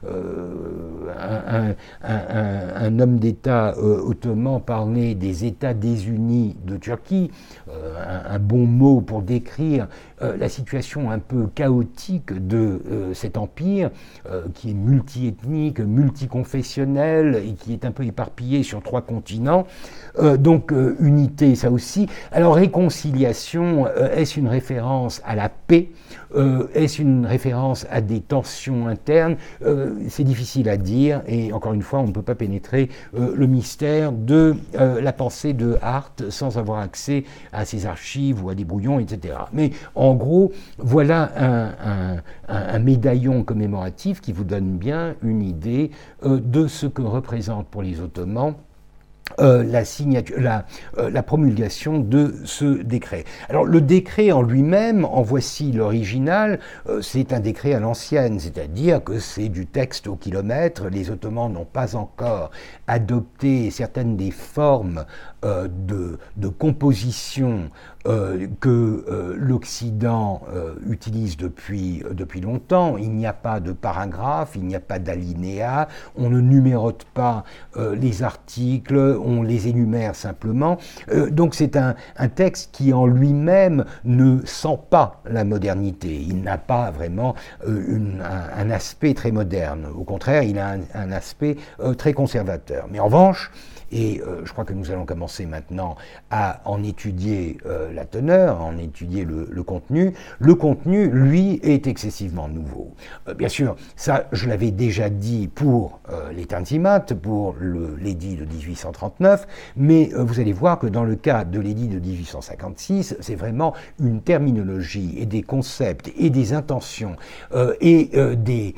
Un homme d'État ottoman parlait des États désunis de Turquie, un bon mot pour décrire la situation un peu chaotique de cet empire qui est multiethnique, multiconfessionnel et qui est un peu éparpillé sur 3 continents. Donc unité, ça aussi. Alors réconciliation, est-ce une référence à la paix Est-ce une référence à des tensions internes? C'est difficile à dire, et encore une fois, on ne peut pas pénétrer le mystère de la pensée de Hart sans avoir accès à ses archives ou à des brouillons, etc. Mais en gros, voilà un médaillon commémoratif qui vous donne bien une idée de ce que représente pour les Ottomans la promulgation de ce décret. Alors le décret en lui-même, en voici l'original, c'est un décret à l'ancienne, c'est-à-dire que c'est du texte au kilomètre. Les Ottomans n'ont pas encore adopté certaines des formes de composition que l'Occident utilise depuis longtemps. Il n'y a pas de paragraphe, il n'y a pas d'alinéa, on ne numérote pas les articles, on les énumère simplement. Donc c'est un texte qui en lui-même ne sent pas la modernité. Il n'a pas vraiment un aspect très moderne. Au contraire, il a un aspect très conservateur. Mais en revanche, et je crois que nous allons commencer maintenant à en étudier la teneur, à en étudier le contenu. Le contenu, lui, est excessivement nouveau. Bien sûr, ça, je l'avais déjà dit pour les Tanzimat, pour l'édit de 1839, mais vous allez voir que dans le cas de l'édit de 1856, c'est vraiment une terminologie et des concepts et des intentions et des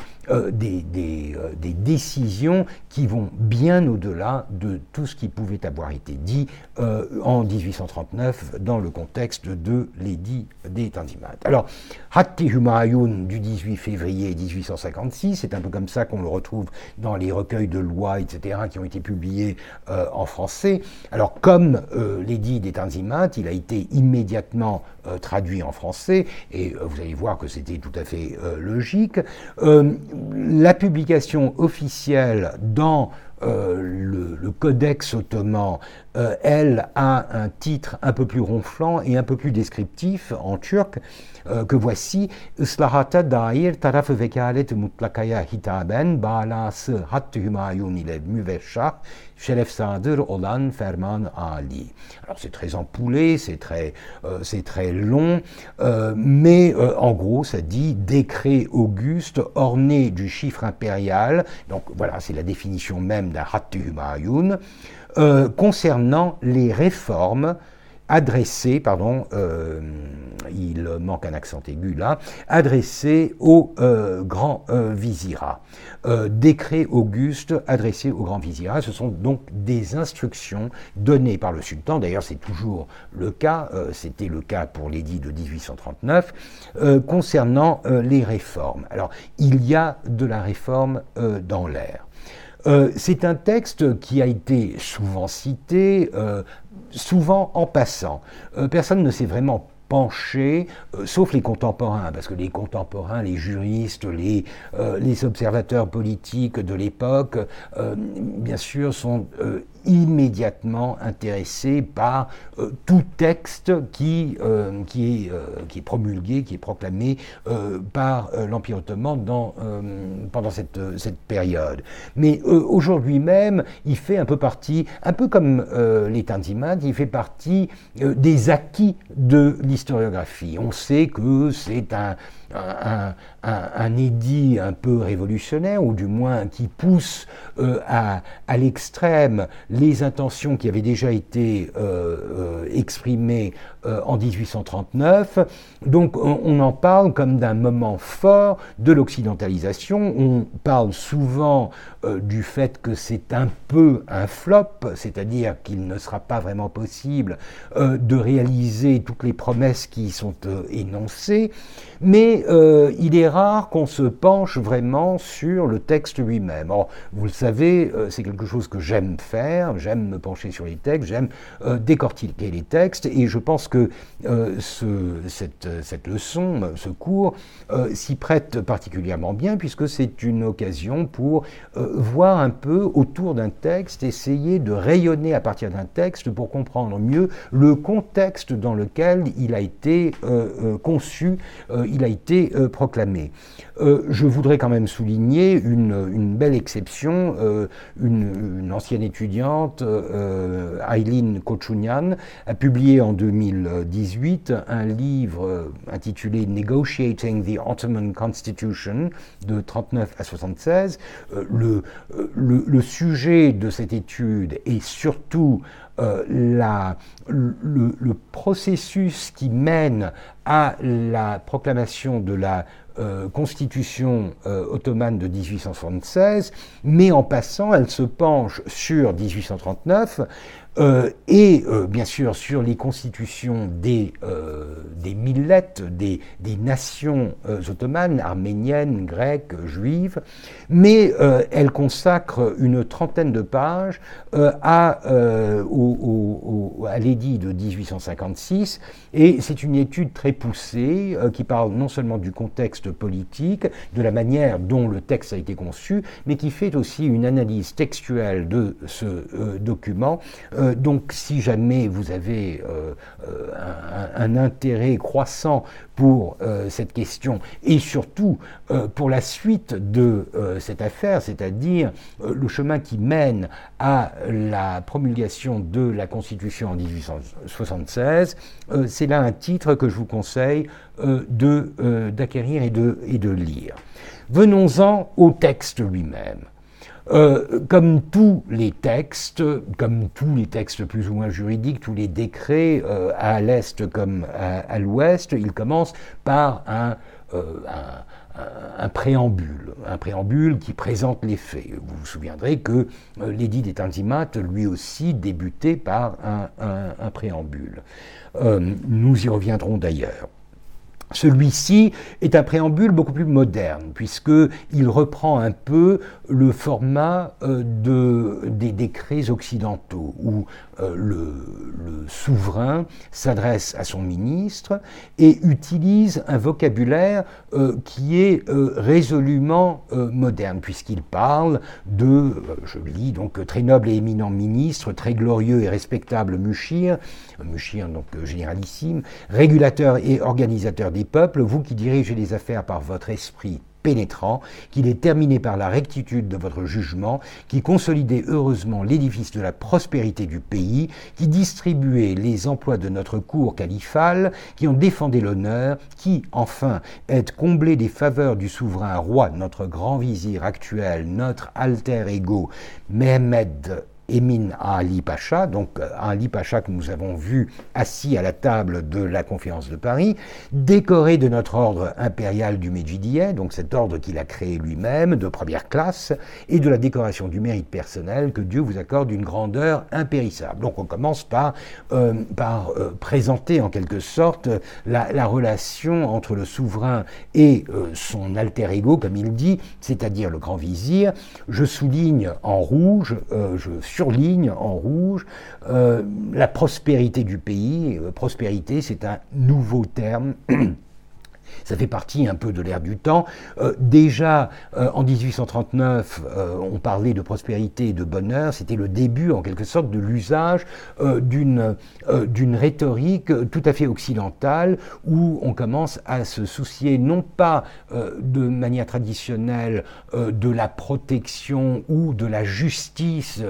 décisions qui vont bien au-delà de tout ce qui pouvait avoir été dit en 1839 dans le contexte de l'édit des Tanzimat. Alors, Hatti Humayun du 18 février 1856, c'est un peu comme ça qu'on le retrouve dans les recueils de lois, etc., qui ont été publiés en français. Alors, comme l'édit des Tanzimat, il a été immédiatement traduit en français, et vous allez voir que c'était tout à fait logique. La publication officielle dans le Codex ottoman, elle a un titre un peu plus ronflant et un peu plus descriptif en turc, que voici: Islahata dair taraf vekalet mutlakaya hitaben balası Hattı Hümayun ile müveşşah Şeref Sadır olan Ferman Ali. Alors c'est très empoulé, c'est très long, mais en gros ça dit décret auguste orné du chiffre impérial. Donc voilà, c'est la définition même d'un Hattı Hümayun concernant les réformes adressées, il manque un accent aigu là, adressé au grand vizirat. Décret auguste adressé au grand vizirat, ce sont donc des instructions données par le sultan, d'ailleurs c'est toujours le cas, c'était le cas pour l'édit de 1839, concernant les réformes. Alors, il y a de la réforme dans l'air. C'est un texte qui a été souvent cité, souvent en passant. Personne ne s'est vraiment penché, sauf les contemporains, parce que les contemporains, les juristes, les observateurs politiques de l'époque, bien sûr, sont immédiatement intéressés par tout texte qui est promulgué, qui est proclamé par l'Empire ottoman pendant cette période. Mais aujourd'hui même, il fait un peu partie, un peu comme les Tanzimat, il fait partie des acquis de l'historiographie. On sait que c'est un édit un peu révolutionnaire, ou du moins qui pousse à l'extrême les intentions qui avaient déjà été exprimées en 1839. Donc on en parle comme d'un moment fort de l'occidentalisation. On parle souvent du fait que c'est un peu un flop, c'est-à-dire qu'il ne sera pas vraiment possible de réaliser toutes les promesses qui sont énoncées, mais il est rare qu'on se penche vraiment sur le texte lui-même. Or, vous le savez, c'est quelque chose que j'aime faire, j'aime me pencher sur les textes, j'aime décortiquer les textes, et je pense que cette leçon, ce cours, s'y prête particulièrement bien, puisque c'est une occasion pour voir un peu autour d'un texte, essayer de rayonner à partir d'un texte pour comprendre mieux le contexte dans lequel il a été conçu, il a été proclamé. je voudrais quand même souligner une belle exception. Une ancienne étudiante, Eileen Kochunian, a publié en 2018 un livre intitulé Negotiating the Ottoman Constitution de 39 à 76. Le sujet de cette étude est surtout le processus qui mène à la proclamation de la Constitution ottomane de 1876, mais en passant, elle se penche sur 1839 et bien sûr sur les constitutions des millettes, des nations ottomanes, arméniennes, grecques, juives, mais elle consacre une trentaine de pages à l'édit de 1856, et c'est une étude très poussée qui parle non seulement du contexte politique, de la manière dont le texte a été conçu, mais qui fait aussi une analyse textuelle de ce document. Donc si jamais vous avez un intérêt croissant pour cette question et surtout pour la suite de cette affaire, c'est-à-dire le chemin qui mène à la promulgation de la Constitution en 1876, c'est là un titre que je vous conseille d'acquérir et de lire. Venons-en au texte lui-même. Comme tous les textes plus ou moins juridiques, tous les décrets à l'Est comme à l'Ouest, ils commencent par un préambule qui présente les faits. Vous vous souviendrez que l'édit des Tanzimat, lui aussi, débutait par un préambule. Nous y reviendrons d'ailleurs. Celui-ci est un préambule beaucoup plus moderne, puisqu'il reprend un peu le format des décrets occidentaux, où le souverain s'adresse à son ministre et utilise un vocabulaire qui est résolument moderne, puisqu'il parle de, je lis donc, très noble et éminent ministre, très glorieux et respectable Mushir donc généralissime, régulateur et organisateur des peuples, vous qui dirigez les affaires par votre esprit pénétrant, qu'il est terminé par la rectitude de votre jugement, qui consolidait heureusement l'édifice de la prospérité du pays, qui distribuait les emplois de notre cour califale, qui en défendait l'honneur, qui, enfin, est comblé des faveurs du souverain roi, notre grand vizir actuel, notre alter ego, Mehmed Emin Ali Pacha, donc Ali Pacha que nous avons vu assis à la table de la conférence de Paris, décoré de notre ordre impérial du Medjidiyeh, donc cet ordre qu'il a créé lui-même, de première classe, et de la décoration du mérite personnel que Dieu vous accorde d'une grandeur impérissable. Donc on commence par présenter en quelque sorte la relation entre le souverain et son alter ego, comme il dit, c'est-à-dire le grand vizir. Je souligne en rouge, je surligne en rouge la prospérité du pays. Prospérité, c'est un nouveau terme. Ça fait partie un peu de l'ère du temps. Déjà, en 1839, on parlait de prospérité et de bonheur. C'était le début, en quelque sorte, de l'usage d'une rhétorique tout à fait occidentale, où on commence à se soucier non pas de manière traditionnelle de la protection ou de la justice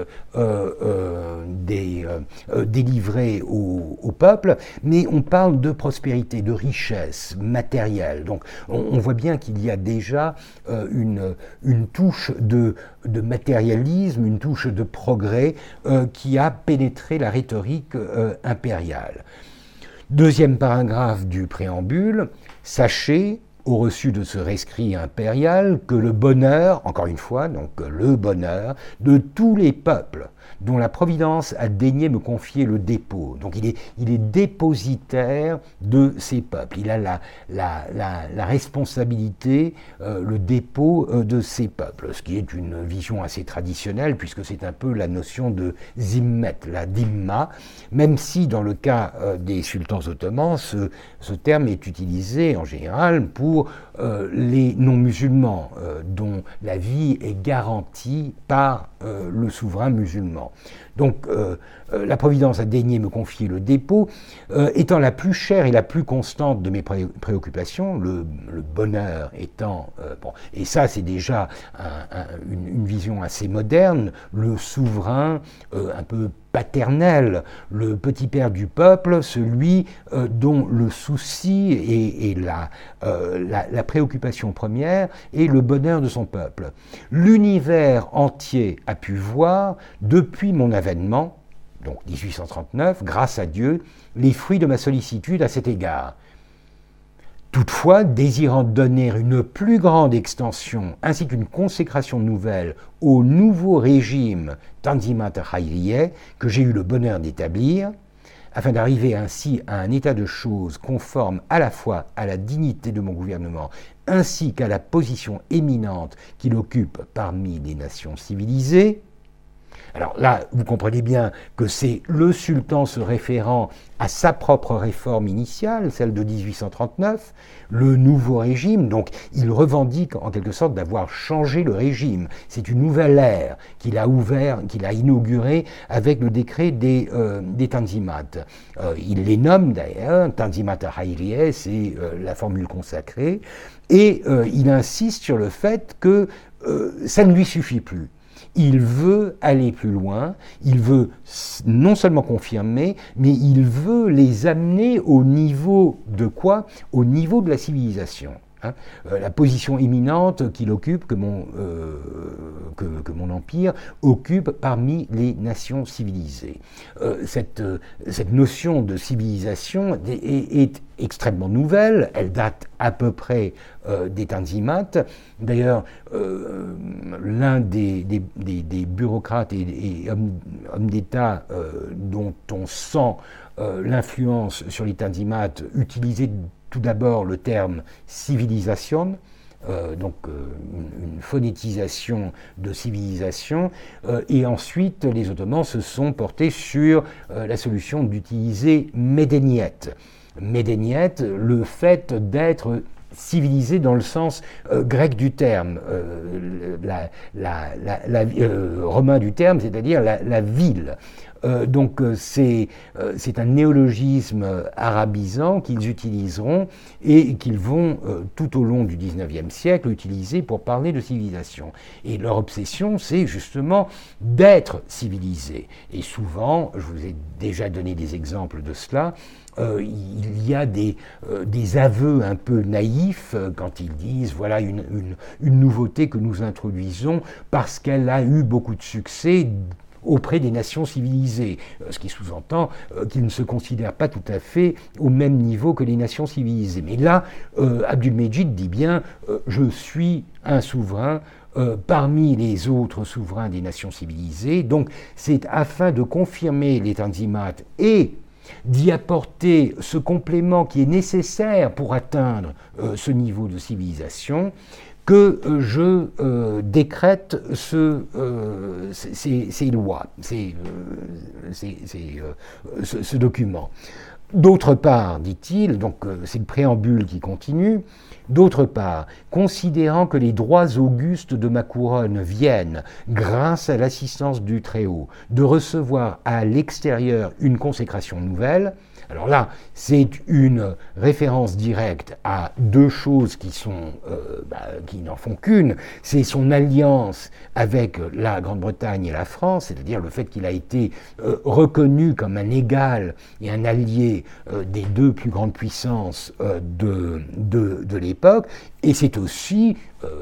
délivrée au peuple, mais on parle de prospérité, de richesse matérielle. Donc on voit bien qu'il y a déjà une touche de matérialisme, une touche de progrès qui a pénétré la rhétorique impériale. Deuxième paragraphe du préambule, sachez, au reçu de ce rescrit impérial, que le bonheur, encore une fois, donc le bonheur de tous les peuples dont la Providence a daigné me confier le dépôt. Donc il est dépositaire de ces peuples. Il a la responsabilité, le dépôt de ces peuples, ce qui est une vision assez traditionnelle, puisque c'est un peu la notion de zimmet, la dhimma, même si dans le cas des sultans ottomans, ce terme est utilisé en général pour les non-musulmans, dont la vie est garantie par le souverain musulman. Donc la Providence a daigné me confier le dépôt, étant la plus chère et la plus constante de mes préoccupations, le bonheur étant... bon, et ça c'est déjà une vision assez moderne, le souverain un peu paternel, le petit père du peuple, celui dont le souci et la préoccupation première est le bonheur de son peuple. L'univers entier a pu voir, depuis mon avènement, donc 1839, grâce à Dieu, les fruits de ma sollicitude à cet égard. Toutefois, désirant donner une plus grande extension ainsi qu'une consécration nouvelle au nouveau régime Tanzimat Khairiyeh que j'ai eu le bonheur d'établir, afin d'arriver ainsi à un état de choses conforme à la fois à la dignité de mon gouvernement ainsi qu'à la position éminente qu'il occupe parmi les nations civilisées. Alors là, vous comprenez bien que c'est le sultan se référant à sa propre réforme initiale, celle de 1839, le nouveau régime, donc il revendique en quelque sorte d'avoir changé le régime. C'est une nouvelle ère qu'il a inaugurée avec le décret des Tanzimat. Il les nomme d'ailleurs, Tanzimat Khairiyeh, c'est la formule consacrée, et il insiste sur le fait que ça ne lui suffit plus. Il veut aller plus loin, il veut non seulement confirmer, mais il veut les amener au niveau de quoi? Au niveau de la civilisation. La position éminente qu'il occupe, que mon empire occupe parmi les nations civilisées. Cette notion de civilisation est extrêmement nouvelle, elle date à peu près des Tanzimat. D'ailleurs, l'un des bureaucrates et hommes d'État dont on sent l'influence sur les Tanzimat utilisait tout d'abord le terme civilisation, donc une phonétisation de civilisation, et ensuite les Ottomans se sont portés sur la solution d'utiliser Medeniyet. Medeniyet, le fait d'être civilisé dans le sens grec du terme, romain du terme, c'est-à-dire la ville. Donc c'est un néologisme arabisant qu'ils utiliseront et qu'ils vont tout au long du XIXe siècle utiliser pour parler de civilisation. Et leur obsession, c'est justement d'être civilisé. Et souvent, je vous ai déjà donné des exemples de cela, il y a des aveux un peu naïfs quand ils disent voilà une nouveauté que nous introduisons parce qu'elle a eu beaucoup de succès auprès des nations civilisées, ce qui sous-entend qu'ils ne se considèrent pas tout à fait au même niveau que les nations civilisées. Mais là, Abdülmecid dit bien je suis un souverain parmi les autres souverains des nations civilisées, donc c'est afin de confirmer les Tanzimat et d'y apporter ce complément qui est nécessaire pour atteindre ce niveau de civilisation que je décrète ces lois, ce document. D'autre part, dit-il, donc c'est le préambule qui continue, d'autre part, considérant que les droits augustes de ma couronne viennent, grâce à l'assistance du Très-Haut, de recevoir à l'extérieur une consécration nouvelle, alors là, c'est une référence directe à deux choses qui n'en font qu'une. C'est son alliance avec la Grande-Bretagne et la France, c'est-à-dire le fait qu'il a été reconnu comme un égal et un allié des deux plus grandes puissances de l'époque. Et c'est aussi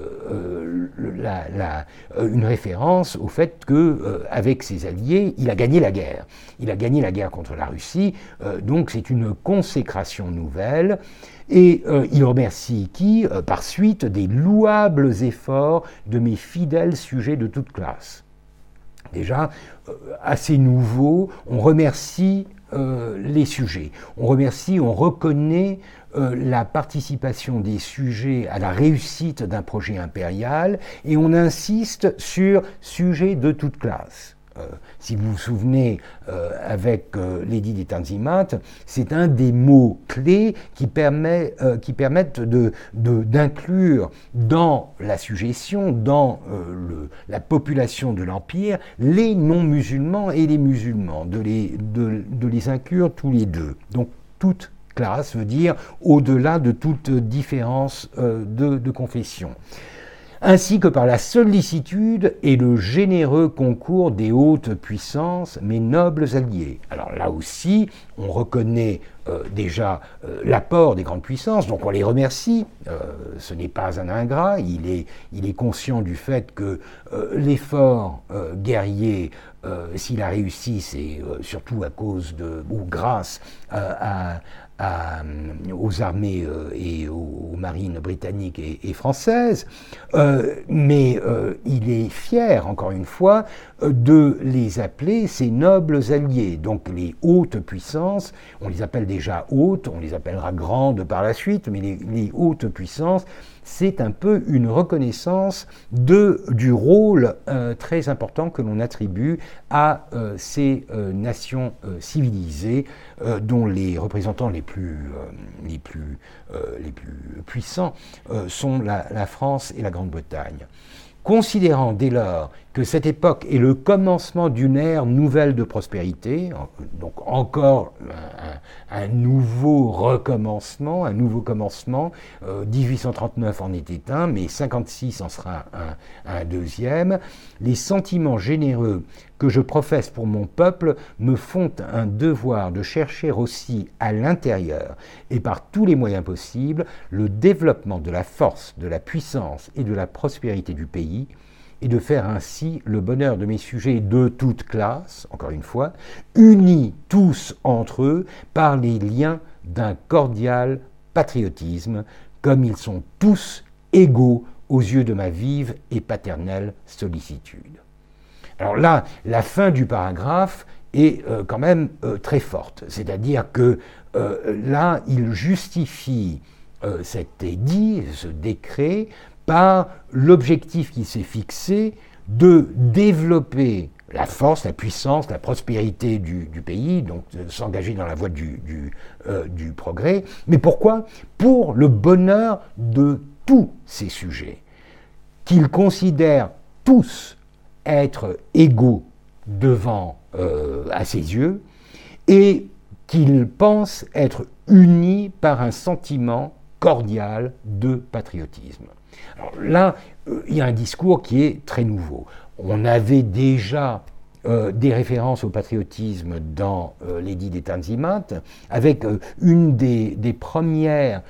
une référence au fait qu'avec ses alliés, il a gagné la guerre. Il a gagné la guerre contre la Russie, donc c'est une consécration nouvelle. Et il remercie qui, par suite, des louables efforts de mes fidèles sujets de toute classe. Déjà, assez nouveau, on remercie les sujets. On remercie, on reconnaît la participation des sujets à la réussite d'un projet impérial et on insiste sur sujets de toute classe. Si vous vous souvenez, avec l'édit des Tanzimat, c'est un des mots clés qui permettent d'inclure dans la sujétion, dans la population de l'Empire, les non-musulmans et les musulmans, de les inclure tous les deux. Donc toute classe veut dire au-delà de toute différence de confession, ainsi que par la sollicitude et le généreux concours des hautes puissances, mes nobles alliés. Alors là aussi, on reconnaît déjà l'apport des grandes puissances, donc on les remercie. Ce n'est pas un ingrat, il est conscient du fait que l'effort guerrier, s'il a réussi, c'est surtout à cause ou grâce aux armées et aux marines britanniques et françaises, mais il est fier, encore une fois, de les appeler ses nobles alliés. Donc les hautes puissances, on les appelle déjà hautes, on les appellera grandes par la suite, mais les hautes puissances, c'est un peu une reconnaissance du rôle très important que l'on attribue à ces nations civilisées dont les représentants les plus puissants sont la France et la Grande-Bretagne. Considérant dès lors que cette époque est le commencement d'une ère nouvelle de prospérité, donc encore un nouveau recommencement, un nouveau commencement, 1839 en était un, mais 56 en sera un deuxième, les sentiments généreux que je professe pour mon peuple me font un devoir de chercher aussi à l'intérieur et par tous les moyens possibles le développement de la force, de la puissance et de la prospérité du pays, et de faire ainsi le bonheur de mes sujets de toute classe, encore une fois, unis tous entre eux par les liens d'un cordial patriotisme, comme ils sont tous égaux aux yeux de ma vive et paternelle sollicitude. Alors là, la fin du paragraphe est quand même très forte, c'est-à-dire que là, il justifie cet édit, ce décret, par l'objectif qui s'est fixé de développer la force, la puissance, la prospérité du pays, donc s'engager dans la voie du progrès. Mais pourquoi ? Pour le bonheur de tous ces sujets, qu'ils considèrent tous être égaux devant, à ses yeux, et qu'ils pensent être unis par un sentiment cordial de patriotisme. Alors là, il y a un discours qui est très nouveau. On avait déjà des références au patriotisme dans l'édit des Tanzimat, avec une des premières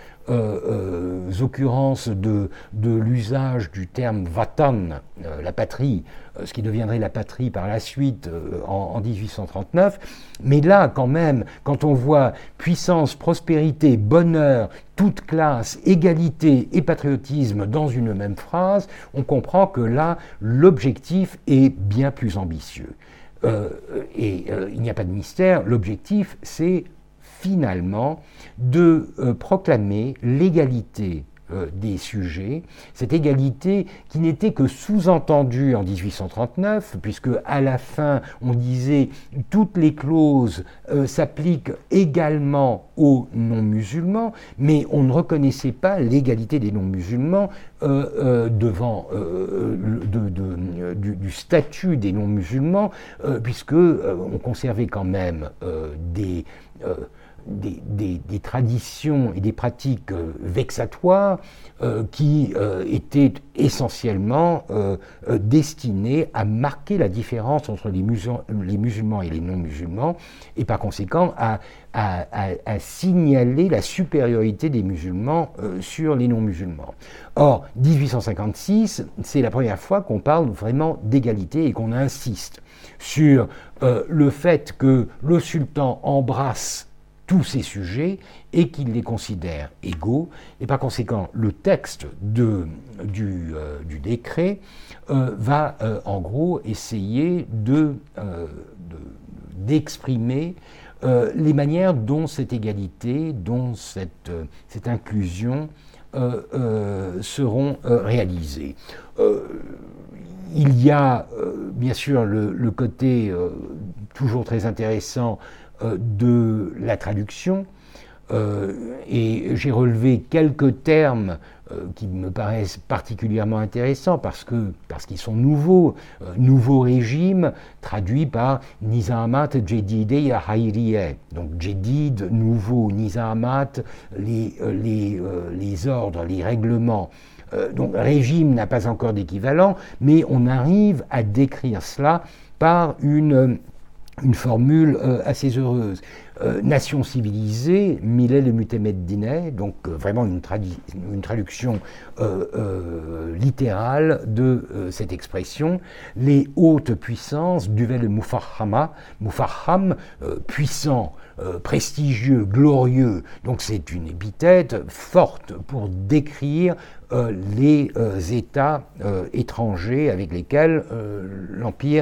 occurrences de l'usage du terme Vatan, la patrie, ce qui deviendrait la patrie par la suite en 1839. Mais là, quand même, quand on voit puissance, prospérité, bonheur, toute classe, égalité et patriotisme dans une même phrase, on comprend que là, l'objectif est bien plus ambitieux. Il n'y a pas de mystère, l'objectif, c'est finalement de proclamer l'égalité des sujets, cette égalité qui n'était que sous-entendue en 1839, puisque à la fin on disait toutes les clauses s'appliquent également aux non-musulmans, mais on ne reconnaissait pas l'égalité des non-musulmans devant du statut des non-musulmans, puisque on conservait quand même des traditions et des pratiques vexatoires qui étaient essentiellement destinées à marquer la différence entre les musulmans et les non-musulmans, et par conséquent à signaler la supériorité des musulmans sur les non-musulmans. Or, 1856, c'est la première fois qu'on parle vraiment d'égalité et qu'on insiste sur le fait que le sultan embrasse tous ces sujets et qu'il les considère égaux, et par conséquent le texte du décret va en gros essayer d'exprimer les manières dont cette égalité, dont cette inclusion seront réalisées. il y a bien sûr le côté toujours très intéressant de la traduction, et j'ai relevé quelques termes qui me paraissent particulièrement intéressants parce qu'ils sont nouveaux. Nouveau régime traduit par Nizamat Jedide ya Hayriye. Donc Jedid, nouveau, Nizamat, les ordres, les règlements. Donc régime n'a pas encore d'équivalent, mais on arrive à décrire cela par une formule assez heureuse. Nation civilisée, Millet le Mutemeddine, donc vraiment une traduction littérale de cette expression. Les hautes puissances, Duvel Mufarhama, Mufarham, puissant, prestigieux, glorieux, donc c'est une épithète forte pour décrire les États étrangers avec lesquels l'Empire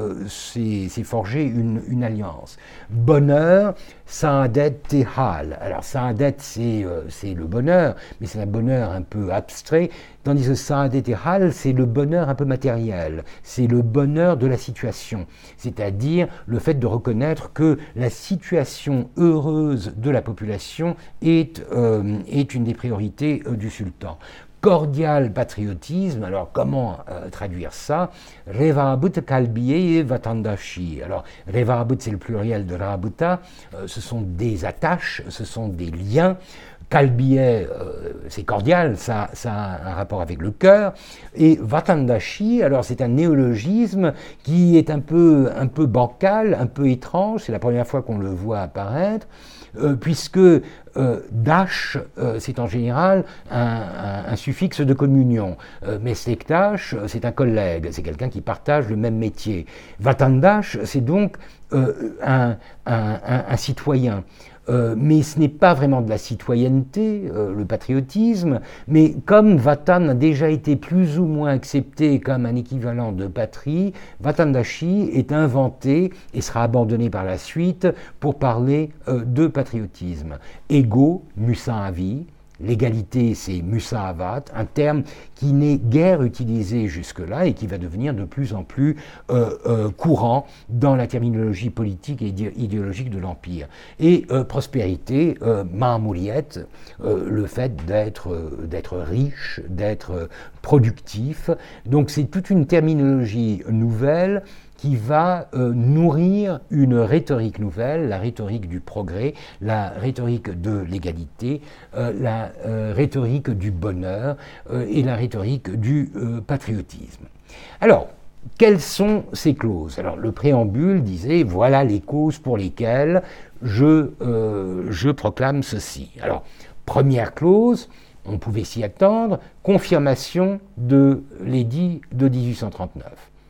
s'est forgé une alliance. Bonheur, Saadet Tehal. Alors Saadet, c'est le bonheur, mais c'est un bonheur un peu abstrait, tandis que Saadet Tehal, c'est le bonheur un peu matériel, c'est le bonheur de la situation, c'est-à-dire le fait de reconnaître que la situation heureuse de la population est une des priorités du sultan. Cordial patriotisme, alors comment traduire ça? Revaabut kalbiye vatandashi. Alors, Revaabut, c'est le pluriel de Rabuta, ce sont des attaches, ce sont des liens. Kalbiye, c'est cordial, ça a un rapport avec le cœur. Et vatandashi, alors c'est un néologisme qui est un peu bancal, un peu étrange, c'est la première fois qu'on le voit apparaître. Puisque dash, c'est en général un suffixe de communion. Meslektash, c'est un collègue, c'est quelqu'un qui partage le même métier. Vatandash, c'est donc un citoyen. Mais ce n'est pas vraiment de la citoyenneté, le patriotisme, mais comme Vatan a déjà été plus ou moins accepté comme un équivalent de patrie, Vatandashi est inventé et sera abandonné par la suite pour parler de patriotisme. Ego, Musaavi. L'égalité, c'est Musaavat, un terme qui n'est guère utilisé jusque-là et qui va devenir de plus en plus courant dans la terminologie politique et idéologique de l'Empire. Et prospérité, Mahmouriet, le fait d'être riche, d'être productif. Donc c'est toute une terminologie nouvelle qui va nourrir une rhétorique nouvelle, la rhétorique du progrès, la rhétorique de l'égalité, la rhétorique du bonheur et la rhétorique du patriotisme. Alors, quelles sont ces clauses? Alors, le préambule disait, voilà les causes pour lesquelles je proclame ceci. Alors, première clause, on pouvait s'y attendre, confirmation de l'édit de 1839.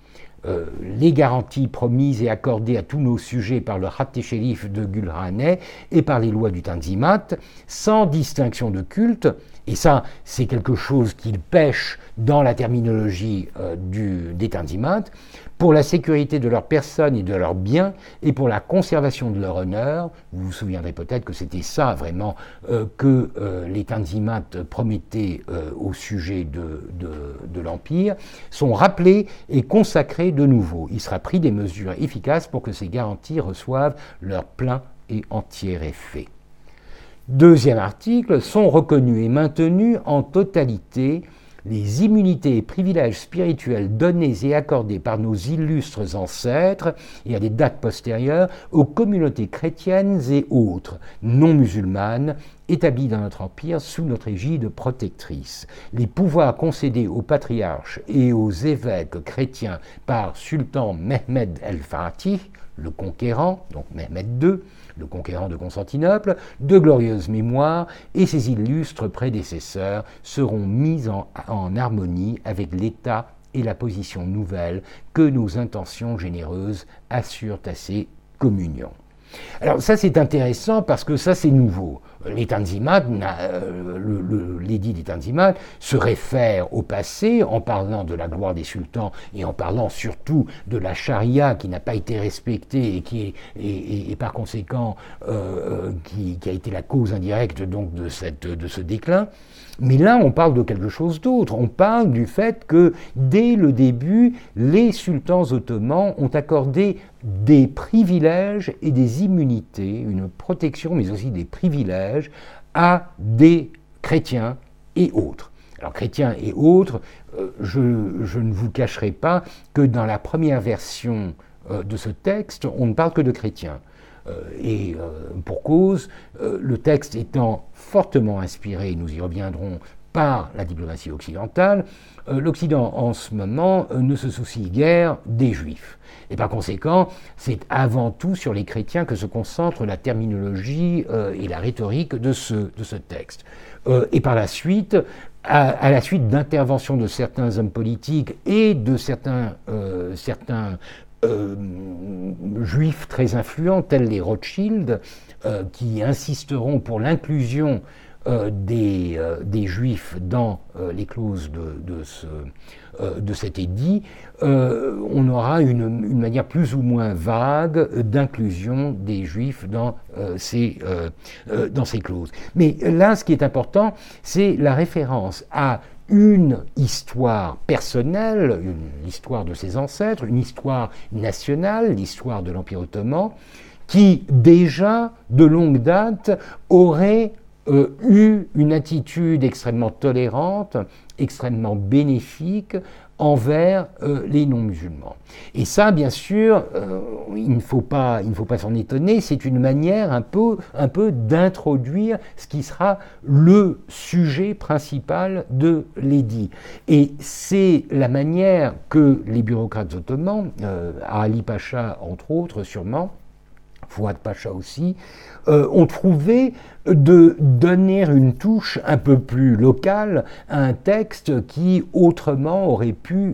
Les garanties promises et accordées à tous nos sujets par le Khatt Shérif de Gulhaneh et par les lois du Tanzimat, sans distinction de culte, et ça c'est quelque chose qu'il pêche dans la terminologie des Tanzimat, pour la sécurité de leurs personnes et de leurs biens, et pour la conservation de leur honneur. Vous vous souviendrez peut-être que c'était ça vraiment que les Tanzimat promettaient au sujet de l'Empire, sont rappelés et consacrés de nouveau. Il sera pris des mesures efficaces pour que ces garanties reçoivent leur plein et entier effet. Deuxième article, sont reconnus et maintenus en totalité les immunités et privilèges spirituels donnés et accordés par nos illustres ancêtres et à des dates postérieures aux communautés chrétiennes et autres, non musulmanes, établies dans notre empire sous notre égide protectrice. Les pouvoirs concédés aux patriarches et aux évêques chrétiens par Sultan Mehmed el-Fatih, le conquérant, donc Mehmed II, le conquérant de Constantinople, de glorieuse mémoire, et ses illustres prédécesseurs seront mis en harmonie avec l'état et la position nouvelle que nos intentions généreuses assurent à ces communions. Alors ça c'est intéressant parce que ça c'est nouveau. Les Tanzimat, l'édit des Tanzimat se réfère au passé en parlant de la gloire des sultans et en parlant surtout de la charia qui n'a pas été respectée et par conséquent qui a été la cause indirecte donc de ce déclin. Mais là, on parle de quelque chose d'autre. On parle du fait que, dès le début, les sultans ottomans ont accordé des privilèges et des immunités, une protection, mais aussi des privilèges, à des chrétiens et autres. Alors, chrétiens et autres, je ne vous cacherai pas que dans la première version de ce texte, on ne parle que de chrétiens. Et pour cause, le texte étant fortement inspiré, nous y reviendrons, par la diplomatie occidentale, l'Occident en ce moment ne se soucie guère des Juifs. Et par conséquent, c'est avant tout sur les chrétiens que se concentre la terminologie et la rhétorique de ce texte. Et par la suite, à la suite d'interventions de certains hommes politiques et de certains juifs très influents, tels les Rothschild, qui insisteront pour l'inclusion des juifs dans les clauses de cet édit, on aura une manière plus ou moins vague d'inclusion des juifs dans ces clauses. Mais là, ce qui est important, c'est la référence à une histoire personnelle, l'histoire de ses ancêtres, une histoire nationale, l'histoire de l'Empire ottoman, qui déjà, de longue date, aurait eu une attitude extrêmement tolérante, extrêmement bénéfique envers les non-musulmans. Et ça, bien sûr, il ne faut pas s'en étonner, c'est une manière un peu d'introduire ce qui sera le sujet principal de l'édit. Et c'est la manière que les bureaucrates ottomans, Ali Pacha entre autres sûrement, Fouad Pacha aussi, ont trouvé de donner une touche un peu plus locale à un texte qui autrement aurait pu,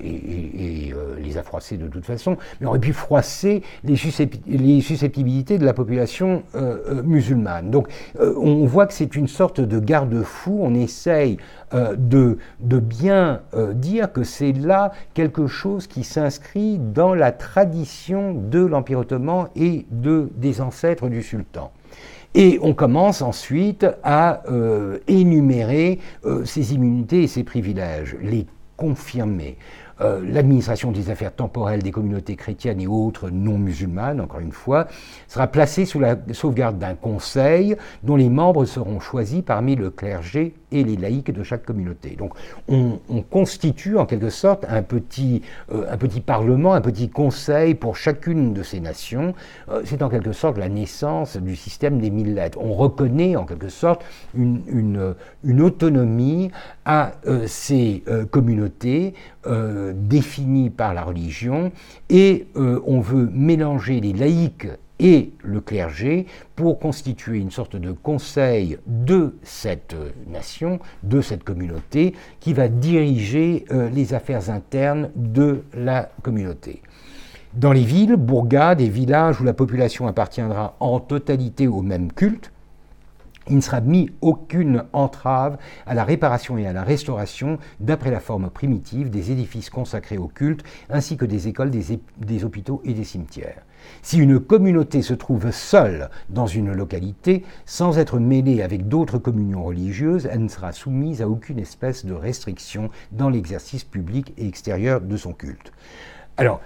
les a froissés de toute façon, mais aurait pu froisser les susceptibilités de la population musulmane. Donc on voit que c'est une sorte de garde-fou, on essaye de bien dire que c'est là quelque chose qui s'inscrit dans la tradition de l'Empire ottoman et des ancêtres du sultan. Et on commence ensuite à énumérer ces immunités et ces privilèges, les confirmer. L'administration des affaires temporelles des communautés chrétiennes et autres non musulmanes, encore une fois, sera placée sous la sauvegarde d'un conseil dont les membres seront choisis parmi le clergé et les laïcs de chaque communauté. Donc on constitue en quelque sorte un petit parlement, un petit conseil pour chacune de ces nations. C'est en quelque sorte la naissance du système des 1000 lettres. On reconnaît en quelque sorte une autonomie à ces communautés définies par la religion et on veut mélanger les laïcs et le clergé pour constituer une sorte de conseil de cette nation, de cette communauté, qui va diriger les affaires internes de la communauté. Dans les villes, bourgades et villages où la population appartiendra en totalité au même culte, il ne sera mis aucune entrave à la réparation et à la restauration, d'après la forme primitive, des édifices consacrés au culte, ainsi que des écoles, des hôpitaux et des cimetières. Si une communauté se trouve seule dans une localité, sans être mêlée avec d'autres communions religieuses, elle ne sera soumise à aucune espèce de restriction dans l'exercice public et extérieur de son culte. Alors,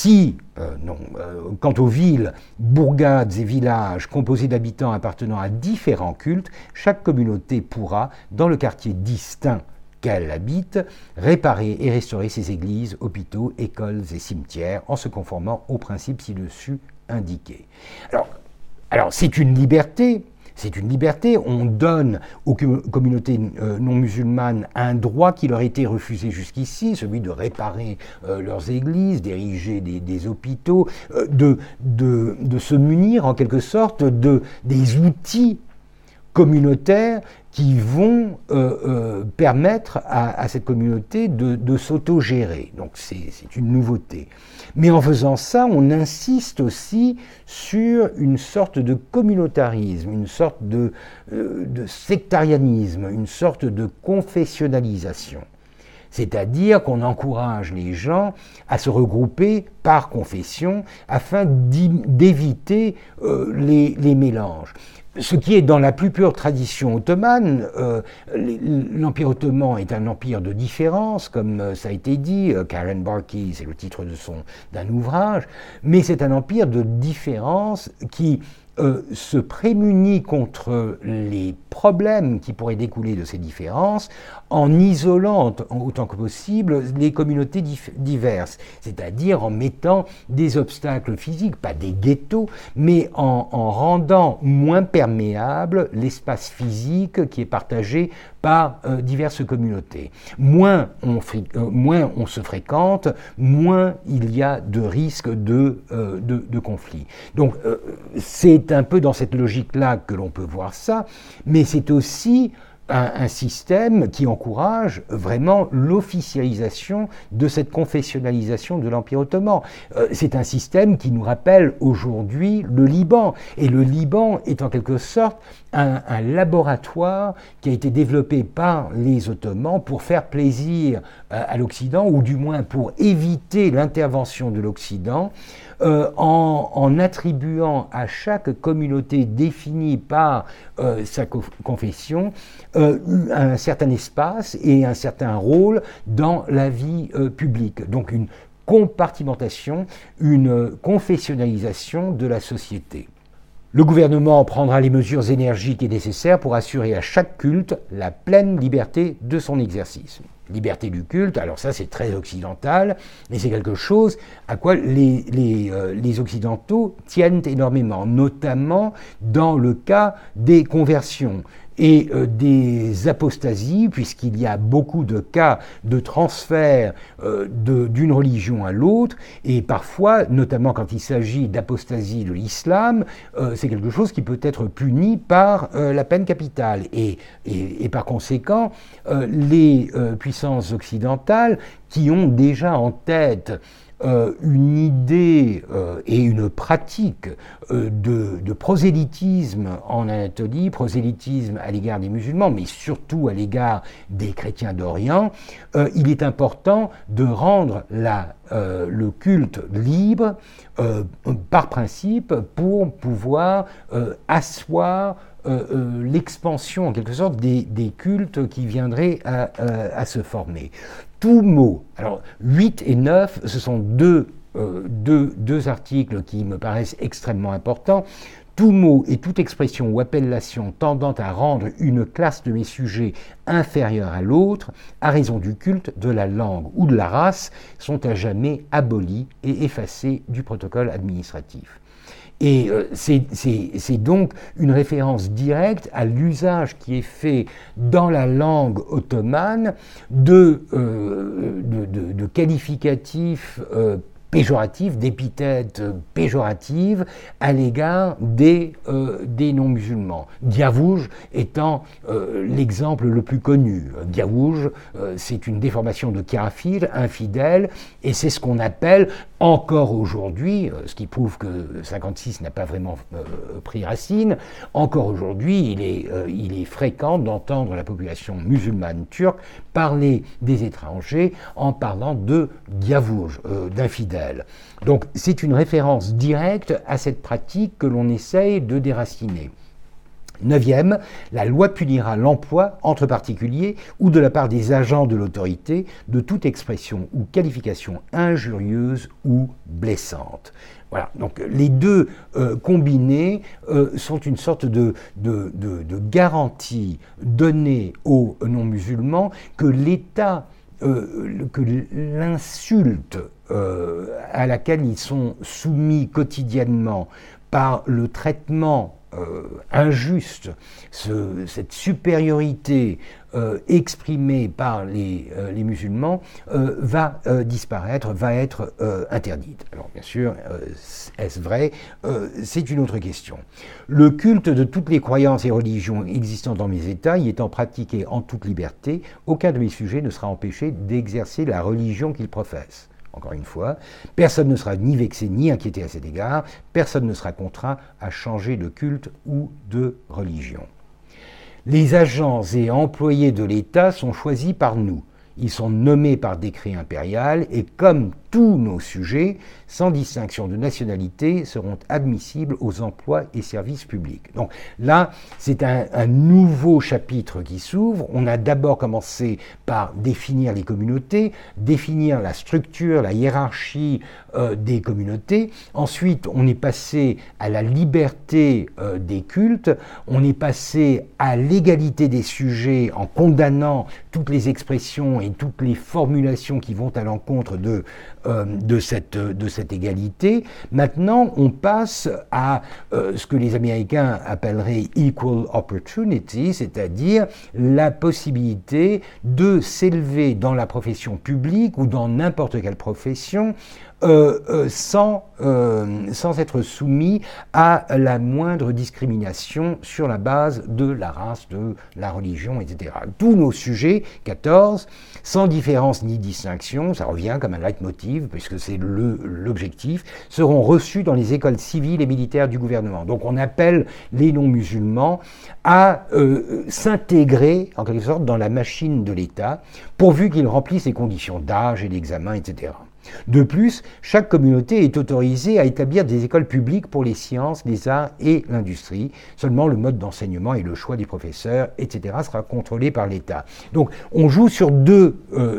quant aux villes, bourgades et villages composés d'habitants appartenant à différents cultes, chaque communauté pourra, dans le quartier distinct qu'elle habite, réparer et restaurer ses églises, hôpitaux, écoles et cimetières en se conformant aux principes ci-dessus indiqués. Alors c'est une liberté. On donne aux communautés non musulmanes un droit qui leur était refusé jusqu'ici, celui de réparer leurs églises, d'ériger des hôpitaux, de se munir en quelque sorte des outils communautaires qui vont permettre à cette communauté de s'autogérer. Donc c'est une nouveauté. Mais en faisant ça, on insiste aussi sur une sorte de communautarisme, une sorte de sectarianisme, une sorte de confessionnalisation. C'est-à-dire qu'on encourage les gens à se regrouper par confession afin d'éviter les mélanges. Ce qui est dans la plus pure tradition ottomane, l'Empire ottoman est un empire de différence, comme ça a été dit, Karen Barkey, c'est le titre d'un ouvrage, mais c'est un empire de différence qui se prémunit contre les problèmes qui pourraient découler de ces différences en isolant autant que possible les communautés diverses, c'est-à-dire en mettant des obstacles physiques, pas des ghettos, mais en rendant moins perméable l'espace physique qui est partagé par diverses communautés. Moins on se fréquente, moins il y a de risques de conflits. Donc c'est un peu dans cette logique-là que l'on peut voir ça, mais c'est aussi un système qui encourage vraiment l'officialisation de cette confessionnalisation de l'Empire ottoman. C'est un système qui nous rappelle aujourd'hui le Liban. Et le Liban est en quelque sorte un laboratoire qui a été développé par les Ottomans pour faire plaisir à l'Occident, ou du moins pour éviter l'intervention de l'Occident, en attribuant à chaque communauté définie par sa confession un certain espace et un certain rôle dans la vie publique. Donc une compartimentation, une confessionnalisation de la société. Le gouvernement prendra les mesures énergiques et nécessaires pour assurer à chaque culte la pleine liberté de son exercice. Liberté du culte, alors ça c'est très occidental, mais c'est quelque chose à quoi les Occidentaux tiennent énormément, notamment dans le cas des conversions et des apostasies, puisqu'il y a beaucoup de cas de transfert d'une religion à l'autre, et parfois, notamment quand il s'agit d'apostasie de l'islam, c'est quelque chose qui peut être puni par la peine capitale. Et par conséquent, les puissances occidentales qui ont déjà en tête une idée et une pratique de prosélytisme en Anatolie, prosélytisme à l'égard des musulmans, mais surtout à l'égard des chrétiens d'Orient, il est important de rendre le culte libre par principe pour pouvoir asseoir l'expansion en quelque sorte des cultes qui viendraient à se former. Tout mot, alors 8 et 9, ce sont deux articles qui me paraissent extrêmement importants. Tout mot et toute expression ou appellation tendant à rendre une classe de mes sujets inférieure à l'autre, à raison du culte, de la langue ou de la race, sont à jamais abolis et effacés du protocole administratif. Et c'est donc une référence directe à l'usage qui est fait dans la langue ottomane de qualificatifs péjoratifs, d'épithètes péjoratives à l'égard des non-musulmans. Diavouj étant l'exemple le plus connu. Diavouj, c'est une déformation de kafir, infidèle, et c'est ce qu'on appelle encore aujourd'hui, ce qui prouve que 56 n'a pas vraiment pris racine, encore aujourd'hui, il est fréquent d'entendre la population musulmane turque parler des étrangers en parlant de diavouj, d'infidèles. Donc c'est une référence directe à cette pratique que l'on essaye de déraciner. 9e, la loi punira l'emploi entre particuliers ou de la part des agents de l'autorité de toute expression ou qualification injurieuse ou blessante. Voilà, donc les deux combinés sont une sorte de garantie donnée aux non-musulmans que l'État, que l'insulte à laquelle ils sont soumis quotidiennement par le traitement injuste, cette supériorité exprimée par les musulmans va disparaître, va être interdite. Alors bien sûr, est-ce vrai? C'est une autre question. Le culte de toutes les croyances et religions existant dans mes États y étant pratiqué en toute liberté, aucun de mes sujets ne sera empêché d'exercer la religion qu'ils professent. Encore une fois, personne ne sera ni vexé ni inquiété à cet égard, personne ne sera contraint à changer de culte ou de religion. Les agents et employés de l'État sont choisis par nous. Ils sont nommés par décret impérial et comme tous nos sujets, sans distinction de nationalité, seront admissibles aux emplois et services publics. Donc là, c'est un nouveau chapitre qui s'ouvre. On a d'abord commencé par définir les communautés, définir la structure, la hiérarchie des communautés. Ensuite, on est passé à la liberté des cultes. On est passé à l'égalité des sujets en condamnant toutes les expressions et toutes les formulations qui vont à l'encontre de cette égalité. Maintenant, on passe à ce que les Américains appelleraient equal opportunity, c'est-à-dire la possibilité de s'élever dans la profession publique ou dans n'importe quelle profession sans être soumis à la moindre discrimination sur la base de la race, de la religion, etc. Tous nos sujets, 14, sans différence ni distinction, ça revient comme un leitmotiv, puisque c'est l'objectif, seront reçus dans les écoles civiles et militaires du gouvernement. Donc on appelle les non-musulmans à s'intégrer, en quelque sorte, dans la machine de l'État, pourvu qu'ils remplissent les conditions d'âge et d'examen, etc. De plus, chaque communauté est autorisée à établir des écoles publiques pour les sciences, les arts et l'industrie. Seulement, le mode d'enseignement et le choix des professeurs, etc., sera contrôlé par l'État. Donc, on joue sur deux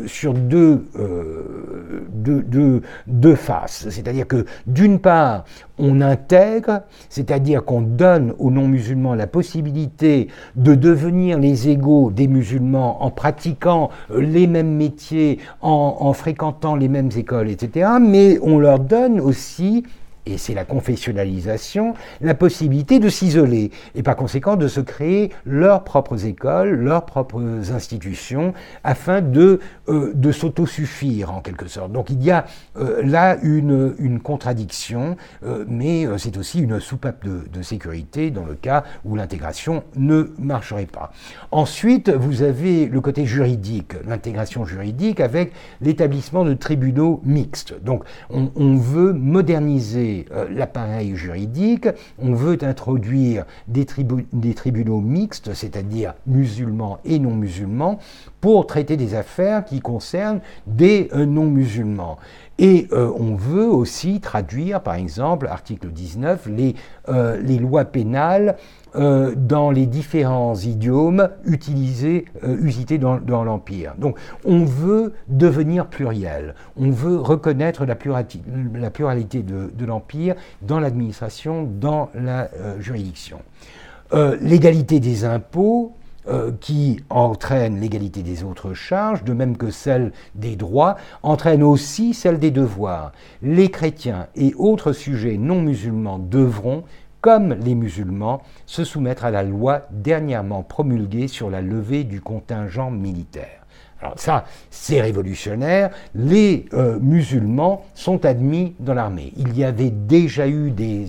faces. C'est-à-dire que, d'une part, on intègre, c'est-à-dire qu'on donne aux non-musulmans la possibilité de devenir les égaux des musulmans en pratiquant les mêmes métiers, en fréquentant les mêmes écoles, etc. Mais on leur donne aussi, et c'est la confessionnalisation, la possibilité de s'isoler et par conséquent de se créer leurs propres écoles, leurs propres institutions afin de s'autosuffire en quelque sorte. Donc il y a là une contradiction, mais c'est aussi une soupape de sécurité dans le cas où l'intégration ne marcherait pas. Ensuite, vous avez le côté juridique, l'intégration juridique avec l'établissement de tribunaux mixtes. Donc on veut moderniser l'appareil juridique, on veut introduire des tribunaux mixtes, c'est-à-dire musulmans et non-musulmans, pour traiter des affaires qui concernent des non-musulmans. Et on veut aussi traduire, par exemple, article 19, les lois pénales dans les différents idiomes usités dans l'Empire. Donc on veut devenir pluriel, on veut reconnaître la pluralité de l'Empire dans l'administration, dans la juridiction. L'égalité des impôts, qui entraîne l'égalité des autres charges, de même que celle des droits, entraîne aussi celle des devoirs. Les chrétiens et autres sujets non musulmans devront, comme les musulmans, se soumettre à la loi dernièrement promulguée sur la levée du contingent militaire. Alors ça, c'est révolutionnaire. Les musulmans sont admis dans l'armée. Il y avait déjà eu des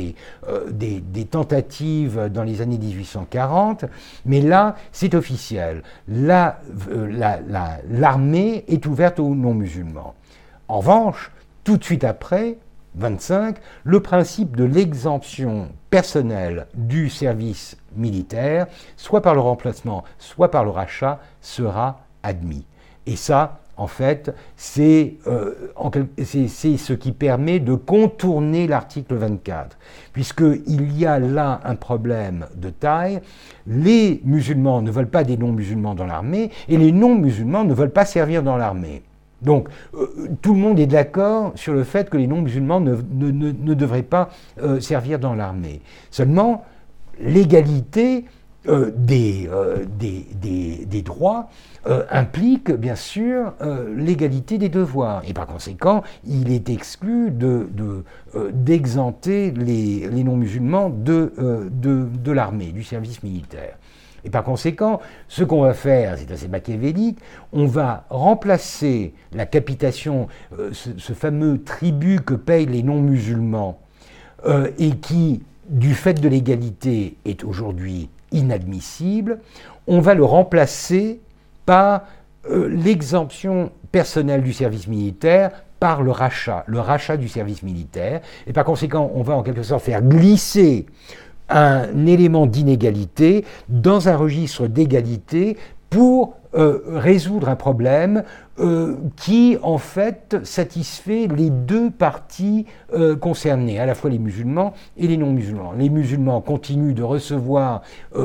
tentatives dans les années 1840, mais là, c'est officiel. L'armée est ouverte aux non-musulmans. En revanche, tout de suite après, 25, le principe de l'exemption personnelle du service militaire, soit par le remplacement, soit par le rachat, sera admis. Et ça, en fait, c'est ce qui permet de contourner l'article 24, puisqu'il y a là un problème de taille. Les musulmans ne veulent pas des non-musulmans dans l'armée, et les non-musulmans ne veulent pas servir dans l'armée. Donc, tout le monde est d'accord sur le fait que les non-musulmans ne devraient pas servir dans l'armée. Seulement, l'égalité des droits implique bien sûr l'égalité des devoirs. Et par conséquent, il est exclu d'exempter les non-musulmans de l'armée, du service militaire. Et par conséquent, ce qu'on va faire, c'est assez machiavélique, on va remplacer la capitation, ce fameux tribut que payent les non-musulmans, et qui, du fait de l'égalité, est aujourd'hui inadmissible, on va le remplacer par l'exemption personnelle du service militaire, par le rachat du service militaire, et par conséquent, on va en quelque sorte faire glisser un élément d'inégalité dans un registre d'égalité pour résoudre un problème qui, en fait, satisfait les deux parties concernées, à la fois les musulmans et les non-musulmans. Les musulmans continuent de recevoir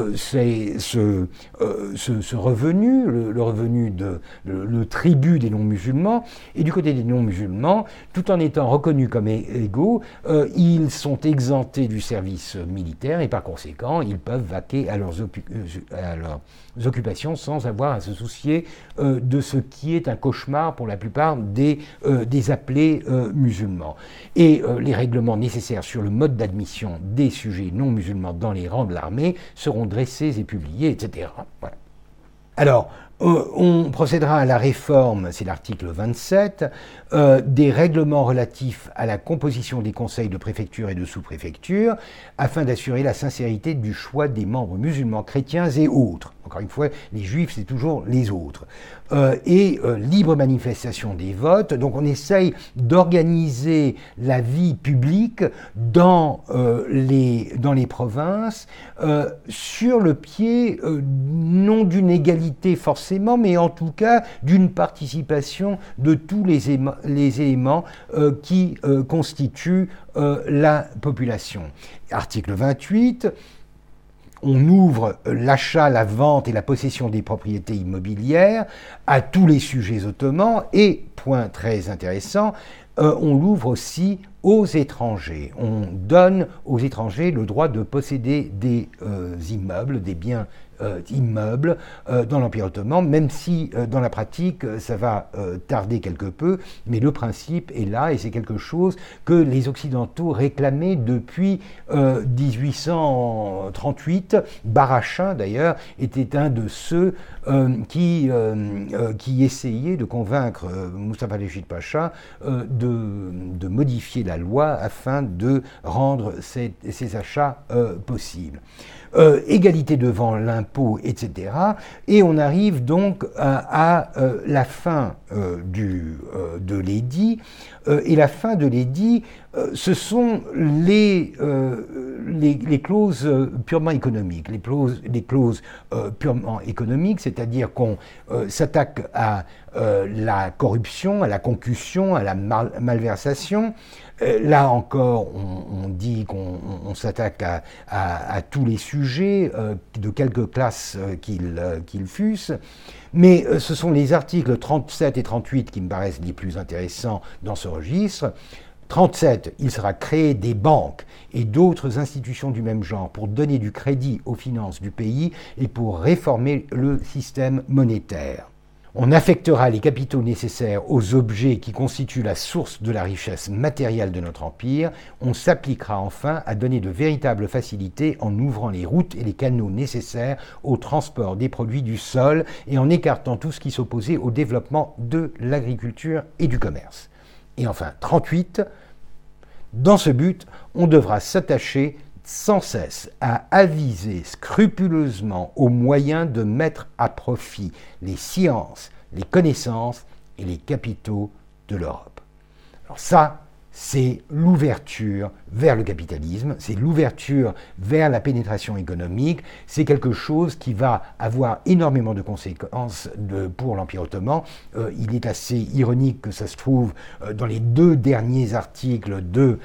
ce revenu, le revenu le tribut des non-musulmans, et du côté des non-musulmans, tout en étant reconnus comme égaux, ils sont exemptés du service militaire, et par conséquent, ils peuvent vaquer à leurs occupations sans avoir à se soucier de ce qui est un cauchemar pour la plupart des appelés musulmans. Et les règlements nécessaires sur le mode d'admission des sujets non musulmans dans les rangs de l'armée seront dressés et publiés, etc. Voilà. Alors, on procédera à la réforme, c'est l'article 27, des règlements relatifs à la composition des conseils de préfecture et de sous-préfecture, afin d'assurer la sincérité du choix des membres musulmans, chrétiens et autres. Encore une fois, les juifs, c'est toujours les autres. Libre manifestation des votes. Donc on essaye d'organiser la vie publique dans les provinces sur le pied non d'une égalité forcément, mais en tout cas d'une participation de tous les éléments qui constituent la population. Article 28. On ouvre l'achat, la vente et la possession des propriétés immobilières à tous les sujets ottomans et, point très intéressant, on l'ouvre aussi aux étrangers. On donne aux étrangers le droit de posséder des immeubles, des biens immeubles dans l'Empire ottoman, même si dans la pratique ça va tarder quelque peu, mais le principe est là et c'est quelque chose que les Occidentaux réclamaient depuis 1838. Barachin d'ailleurs était un de ceux qui essayait de convaincre Mustapha Reşit Pacha de modifier la loi afin de rendre ces achats possibles. Égalité devant l'impôt, etc. Et on arrive donc à la fin de l'édit. Et la fin de l'édit, ce sont les clauses purement économiques. Les clauses purement économiques, c'est-à-dire qu'on s'attaque à la corruption, à la concussion, à la malversation. Là encore, on dit qu'on s'attaque à tous les sujets, de quelque classe qu'ils fussent, mais ce sont les articles 37 et 38 qui me paraissent les plus intéressants dans ce registre. 37, il sera créé des banques et d'autres institutions du même genre pour donner du crédit aux finances du pays et pour réformer le système monétaire. On affectera les capitaux nécessaires aux objets qui constituent la source de la richesse matérielle de notre empire. On s'appliquera enfin à donner de véritables facilités en ouvrant les routes et les canaux nécessaires au transport des produits du sol et en écartant tout ce qui s'opposait au développement de l'agriculture et du commerce. Et enfin, 38, dans ce but, on devra s'attacher sans cesse à aviser scrupuleusement aux moyens de mettre à profit les sciences, les connaissances et les capitaux de l'Europe. Alors ça, c'est l'ouverture vers le capitalisme, c'est l'ouverture vers la pénétration économique, c'est quelque chose qui va avoir énormément de conséquences pour l'Empire ottoman. Il est assez ironique que ça se trouve dans les 2 derniers articles de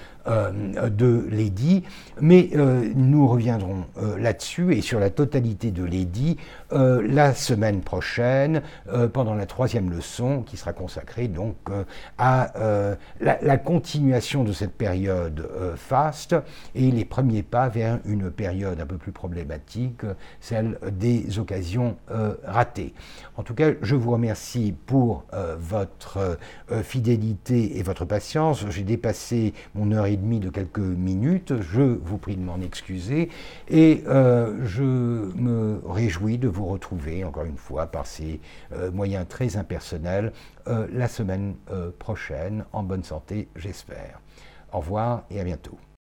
l'édit, mais nous reviendrons là-dessus et sur la totalité de l'édit la semaine prochaine, pendant la 3e leçon qui sera consacrée donc à la continuation de cette période faste et les premiers pas vers une période un peu plus problématique, celle des occasions ratées. En tout cas, je vous remercie pour votre fidélité et votre patience. J'ai dépassé mon heure et et demi de quelques minutes. Je vous prie de m'en excuser et je me réjouis de vous retrouver encore une fois par ces moyens très impersonnels la semaine prochaine, en bonne santé, j'espère. Au revoir et à bientôt.